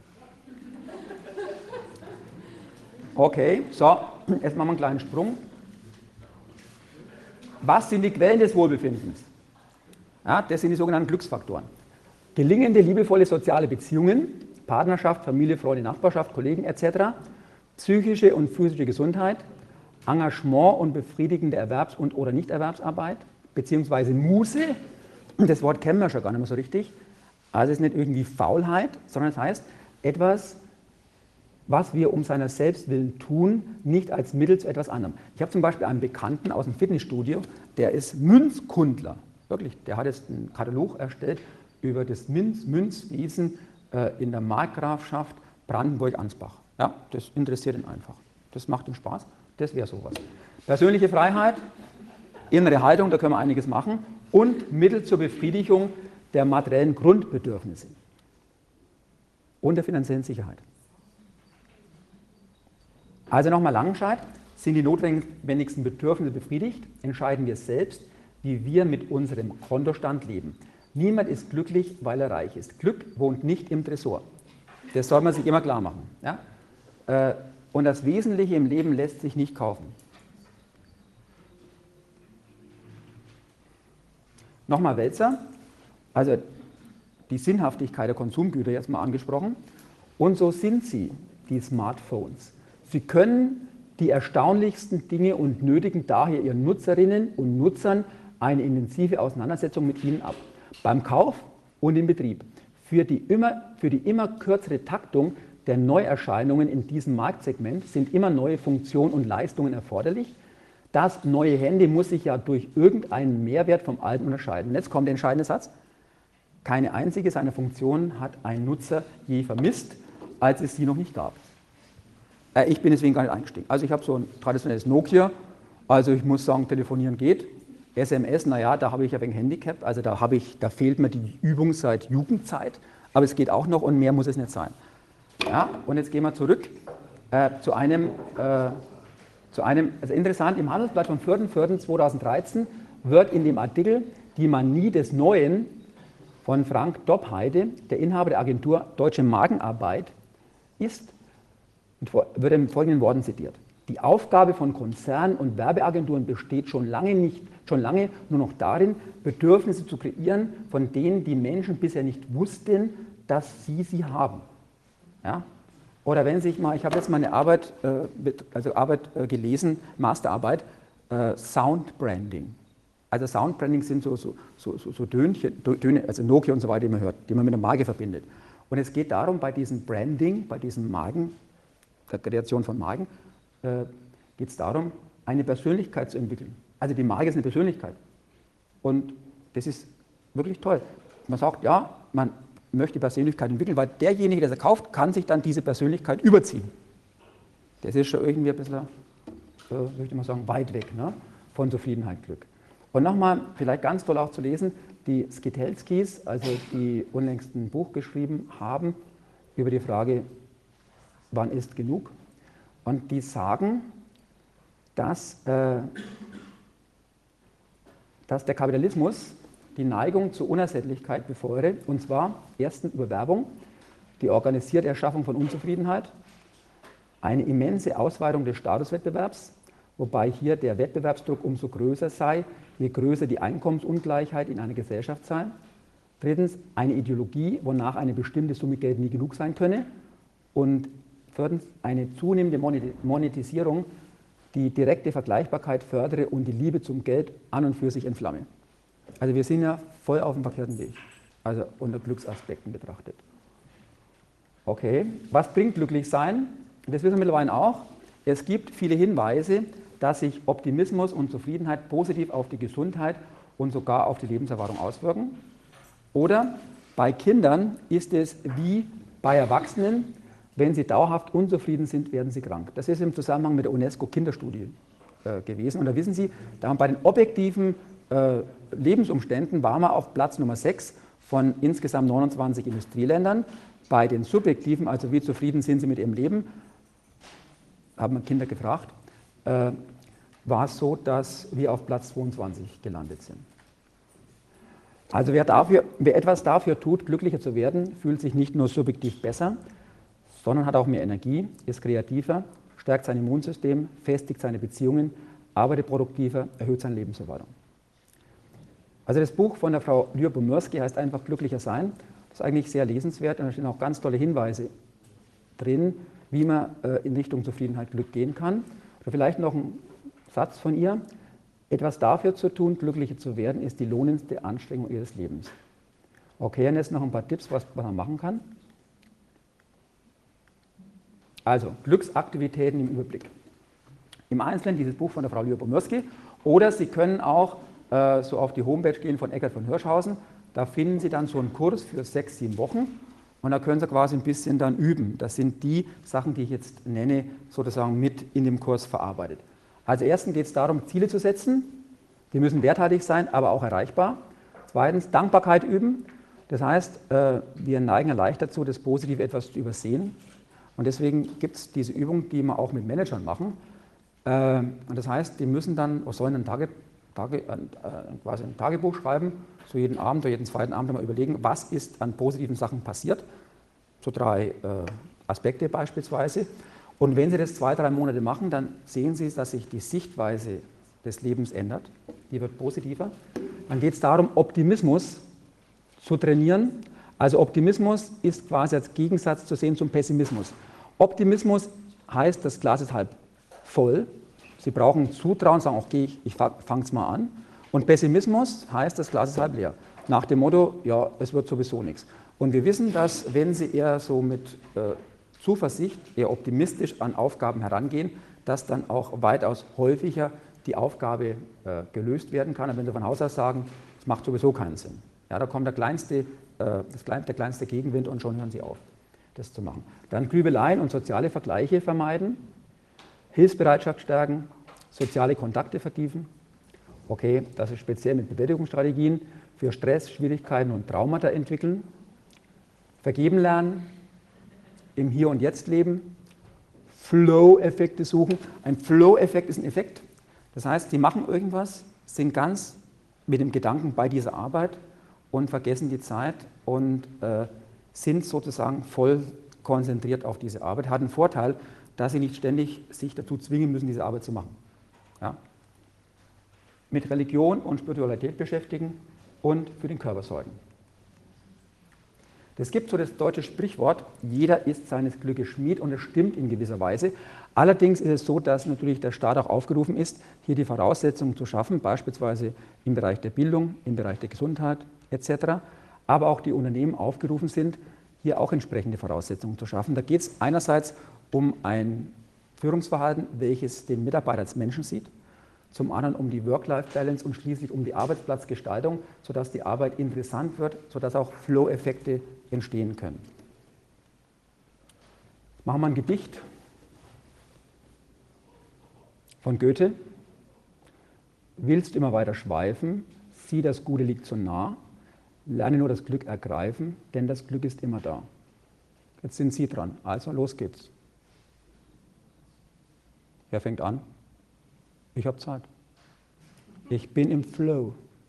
Okay, so, jetzt machen wir einen kleinen Sprung. Was sind die Quellen des Wohlbefindens? Ja, das sind die sogenannten Glücksfaktoren. Gelingende, liebevolle soziale Beziehungen, Partnerschaft, Familie, Freunde, Nachbarschaft, Kollegen et cetera, psychische und physische Gesundheit, Engagement und befriedigende Erwerbs- und oder Nichterwerbsarbeit, beziehungsweise Muße, das Wort kennen wir schon gar nicht mehr so richtig, also es ist nicht irgendwie Faulheit, sondern es heißt etwas, was wir um seiner selbst willen tun, nicht als Mittel zu etwas anderem. Ich habe zum Beispiel einen Bekannten aus dem Fitnessstudio, der ist Münzkundler, wirklich, der hat jetzt einen Katalog erstellt über das Münz, Münzwesen äh, in der Markgrafschaft Brandenburg-Ansbach. Ja, das interessiert ihn einfach. Das macht ihm Spaß. Das wäre sowas. Persönliche Freiheit, innere Haltung, da können wir einiges machen. Und Mittel zur Befriedigung der materiellen Grundbedürfnisse und der finanziellen Sicherheit. Also nochmal Langenscheid, sind die notwendigsten Bedürfnisse befriedigt, entscheiden wir selbst, wie wir mit unserem Kontostand leben. Niemand ist glücklich, weil er reich ist. Glück wohnt nicht im Tresor. Das soll man sich immer klar machen. Ja? Und das Wesentliche im Leben lässt sich nicht kaufen. Nochmal Wälzer, also die Sinnhaftigkeit der Konsumgüter jetzt mal angesprochen. Und so sind sie, die Smartphones. Sie können die erstaunlichsten Dinge und nötigen daher ihren Nutzerinnen und Nutzern eine intensive Auseinandersetzung mit ihnen ab. Beim Kauf und im Betrieb. Für die, immer, für die immer kürzere Taktung der Neuerscheinungen in diesem Marktsegment sind immer neue Funktionen und Leistungen erforderlich. Das neue Handy muss sich ja durch irgendeinen Mehrwert vom alten unterscheiden. Und jetzt kommt der entscheidende Satz. Keine einzige seiner Funktionen hat ein Nutzer je vermisst, als es sie noch nicht gab. Äh, ich bin deswegen gar nicht eingestiegen. Also ich habe so ein traditionelles Nokia, also ich muss sagen, telefonieren geht. S M S, naja, da habe ich ein wenig Handicap, also da, habe ich, da fehlt mir die Übung seit Jugendzeit, aber es geht auch noch und mehr muss es nicht sein. Ja, und jetzt gehen wir zurück äh, zu einem, äh, zu einem, also interessant, im Handelsblatt vom vierten vierten zweitausenddreizehn wird in dem Artikel Die Manie des Neuen von Frank Doppheide, der Inhaber der Agentur Deutsche Markenarbeit, ist, wird in folgenden Worten zitiert. Die Aufgabe von Konzernen und Werbeagenturen besteht schon lange, nicht, schon lange nur noch darin, Bedürfnisse zu kreieren, von denen die Menschen bisher nicht wussten, dass sie sie haben. Ja? Oder wenn sich mal, ich habe jetzt mal eine Arbeit, äh, also Arbeit äh, gelesen, Masterarbeit, äh, Sound Branding. Also Sound Branding sind so, so, so, so, so Dönchen, Töne, also Nokia und so weiter, die man hört, die man mit der Marke verbindet. Und es geht darum, bei diesem Branding, bei diesen Marken, der Kreation von Marken, äh, geht es darum, eine Persönlichkeit zu entwickeln. Also die Marke ist eine Persönlichkeit. Und das ist wirklich toll. Man sagt, ja, man möchte die Persönlichkeit entwickeln, weil derjenige, der sie kauft, kann sich dann diese Persönlichkeit überziehen. Das ist schon irgendwie ein bisschen, äh, würde ich mal sagen, weit weg, ne, von Zufriedenheit, Glück. Und nochmal, vielleicht ganz toll auch zu lesen, die Skitelskis, also die unlängst ein Buch geschrieben haben über die Frage, wann ist genug? Und die sagen, dass, äh, dass der Kapitalismus die Neigung zur Unersättlichkeit befeuere, und zwar erstens über Werbung, die organisierte Erschaffung von Unzufriedenheit, eine immense Ausweitung des Statuswettbewerbs, wobei hier der Wettbewerbsdruck umso größer sei, je größer die Einkommensungleichheit in einer Gesellschaft sei. Drittens, eine Ideologie, wonach eine bestimmte Summe Geld nie genug sein könne. Und viertens, eine zunehmende Monetisierung, die direkte Vergleichbarkeit fördere und die Liebe zum Geld an und für sich entflamme. Also wir sind ja voll auf dem verkehrten Weg, also unter Glücksaspekten betrachtet. Okay, was bringt Glücklichsein? Das wissen wir mittlerweile auch. Es gibt viele Hinweise, dass sich Optimismus und Zufriedenheit positiv auf die Gesundheit und sogar auf die Lebenserwartung auswirken. Oder bei Kindern ist es wie bei Erwachsenen, wenn sie dauerhaft unzufrieden sind, werden sie krank. Das ist im Zusammenhang mit der UNESCO-Kinderstudie äh, gewesen. Und da wissen Sie, da haben bei den objektiven äh, Lebensumständen waren wir auf Platz Nummer sechs von insgesamt neunundzwanzig Industrieländern. Bei den subjektiven, also wie zufrieden sind sie mit ihrem Leben, haben wir Kinder gefragt, äh, war es so, dass wir auf Platz zweiundzwanzig gelandet sind. Also wer, dafür, wer etwas dafür tut, glücklicher zu werden, fühlt sich nicht nur subjektiv besser, sondern hat auch mehr Energie, ist kreativer, stärkt sein Immunsystem, festigt seine Beziehungen, arbeitet produktiver, erhöht seine Lebenserwartung. Also das Buch von der Frau Lyubomirsky heißt einfach Glücklicher sein. Das ist eigentlich sehr lesenswert und da stehen auch ganz tolle Hinweise drin, wie man äh, in Richtung Zufriedenheit, Glück gehen kann. Oder vielleicht noch ein Satz von ihr. Etwas dafür zu tun, glücklicher zu werden, ist die lohnendste Anstrengung ihres Lebens. Okay, und jetzt noch ein paar Tipps, was, was man machen kann. Also, Glücksaktivitäten im Überblick. Im Einzelnen dieses Buch von der Frau Lyubomirsky. Oder Sie können auch äh, so auf die Homepage gehen von Eckart von Hirschhausen. Da finden Sie dann so einen Kurs für sechs, sieben Wochen. Und da können Sie quasi ein bisschen dann üben. Das sind die Sachen, die ich jetzt nenne, sozusagen mit in dem Kurs verarbeitet. Also erstens geht es darum, Ziele zu setzen. Die müssen werthaltig sein, aber auch erreichbar. Zweitens, Dankbarkeit üben. Das heißt, wir neigen ja leicht dazu, das Positive etwas zu übersehen. Und deswegen gibt es diese Übung, die wir auch mit Managern machen. Und das heißt, die müssen dann, sollen ein, Tage, Tage, quasi ein Tagebuch schreiben, so jeden Abend oder jeden zweiten Abend mal überlegen, was ist an positiven Sachen passiert. So drei Aspekte beispielsweise. Und wenn Sie das zwei, drei Monate machen, dann sehen Sie, dass sich die Sichtweise des Lebens ändert. Die wird positiver. Dann geht es darum, Optimismus zu trainieren. Also Optimismus ist quasi als Gegensatz zu sehen zum Pessimismus. Optimismus heißt, das Glas ist halb voll. Sie brauchen Zutrauen, sagen, okay, ich, ich fange es mal an. Und Pessimismus heißt, das Glas ist halb leer. Nach dem Motto, ja, es wird sowieso nichts. Und wir wissen, dass wenn Sie eher so mit äh, Zuversicht, eher optimistisch an Aufgaben herangehen, dass dann auch weitaus häufiger die Aufgabe äh, gelöst werden kann. Und wenn Sie von Haus aus sagen, es macht sowieso keinen Sinn. Ja, da kommt der kleinste, äh, das klein, der kleinste Gegenwind und schon hören Sie auf, das zu machen. Dann Grübeleien und soziale Vergleiche vermeiden, Hilfsbereitschaft stärken, soziale Kontakte vertiefen. Okay, das ist speziell mit Bewältigungsstrategien für Stress, Schwierigkeiten und Traumata entwickeln. Vergeben lernen, im Hier und Jetzt leben, Flow-Effekte suchen. Ein Flow-Effekt ist ein Effekt. Das heißt, Sie machen irgendwas, sind ganz mit dem Gedanken bei dieser Arbeit und vergessen die Zeit und äh, sind sozusagen voll konzentriert auf diese Arbeit. Hat einen Vorteil, dass Sie nicht ständig sich dazu zwingen müssen, diese Arbeit zu machen. Ja? Mit Religion und Spiritualität beschäftigen und für den Körper sorgen. Es gibt so das deutsche Sprichwort, jeder ist seines Glückes Schmied, und es stimmt in gewisser Weise. Allerdings ist es so, dass natürlich der Staat auch aufgerufen ist, hier die Voraussetzungen zu schaffen, beispielsweise im Bereich der Bildung, im Bereich der Gesundheit et cetera. Aber auch die Unternehmen aufgerufen sind, hier auch entsprechende Voraussetzungen zu schaffen. Da geht es einerseits um ein Führungsverhalten, welches den Mitarbeiter als Menschen sieht, zum anderen um die Work-Life-Balance und schließlich um die Arbeitsplatzgestaltung, sodass die Arbeit interessant wird, sodass auch Flow-Effekte entstehen können. Machen wir ein Gedicht von Goethe. Willst immer weiter schweifen, sieh, das Gute liegt so nah, lerne nur das Glück ergreifen, denn das Glück ist immer da. Jetzt sind Sie dran, also los geht's. Wer fängt an? Ich habe Zeit. Ich bin im Flow.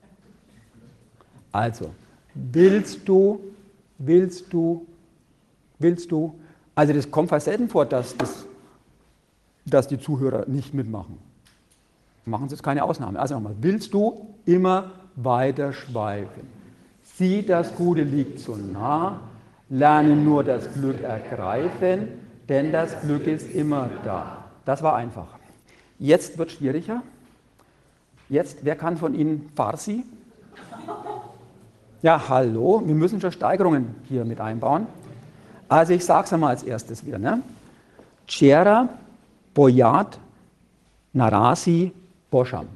Also, willst du, willst du, willst du, also das kommt fast selten vor, dass, das, dass die Zuhörer nicht mitmachen. Machen Sie jetzt keine Ausnahme. Also nochmal, willst du immer weiter schweifen? Sieh, das Gute liegt so nah, lerne nur das Glück ergreifen, denn das Glück ist immer da. Das war einfach. Jetzt wird es schwieriger. Jetzt, wer kann von Ihnen Farsi? Ja, hallo, wir müssen schon Steigerungen hier mit einbauen. Also ich sage es einmal als erstes wieder. Ne? C'era Boyat Narasi Boscham.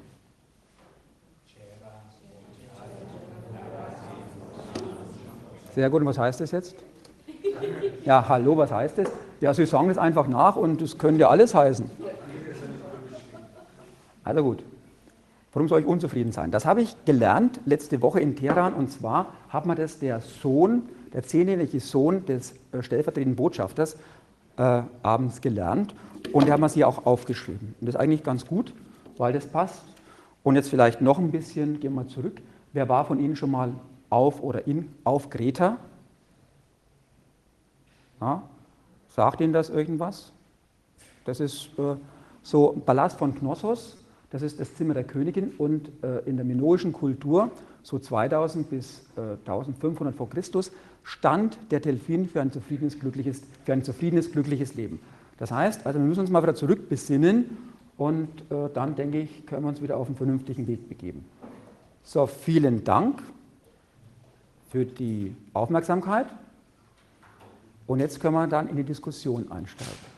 Sehr gut, und was heißt das jetzt? Ja, hallo, was heißt das? Ja, Sie sagen das einfach nach und das könnte alles heißen. Also gut. Warum soll ich unzufrieden sein? Das habe ich gelernt letzte Woche in Teheran, und zwar hat mir das der Sohn, der zehnjährige Sohn des äh, stellvertretenden Botschafters äh, abends gelernt, und der hat mir sie auch aufgeschrieben. Und das ist eigentlich ganz gut, weil das passt. Und jetzt vielleicht noch ein bisschen, gehen wir zurück. Wer war von Ihnen schon mal auf oder in, auf Kreta? Ja, sagt Ihnen das irgendwas? Das ist äh, so ein Palast von Knossos. Das ist das Zimmer der Königin, und äh, in der minoischen Kultur, so zweitausend bis äh, eintausendfünfhundert vor Christus, stand der Delphin für ein zufriedenes, glückliches, für ein zufriedenes, glückliches Leben. Das heißt, also wir müssen uns mal wieder zurückbesinnen, und äh, dann, denke ich, können wir uns wieder auf einen vernünftigen Weg begeben. So, vielen Dank für die Aufmerksamkeit, und jetzt können wir dann in die Diskussion einsteigen.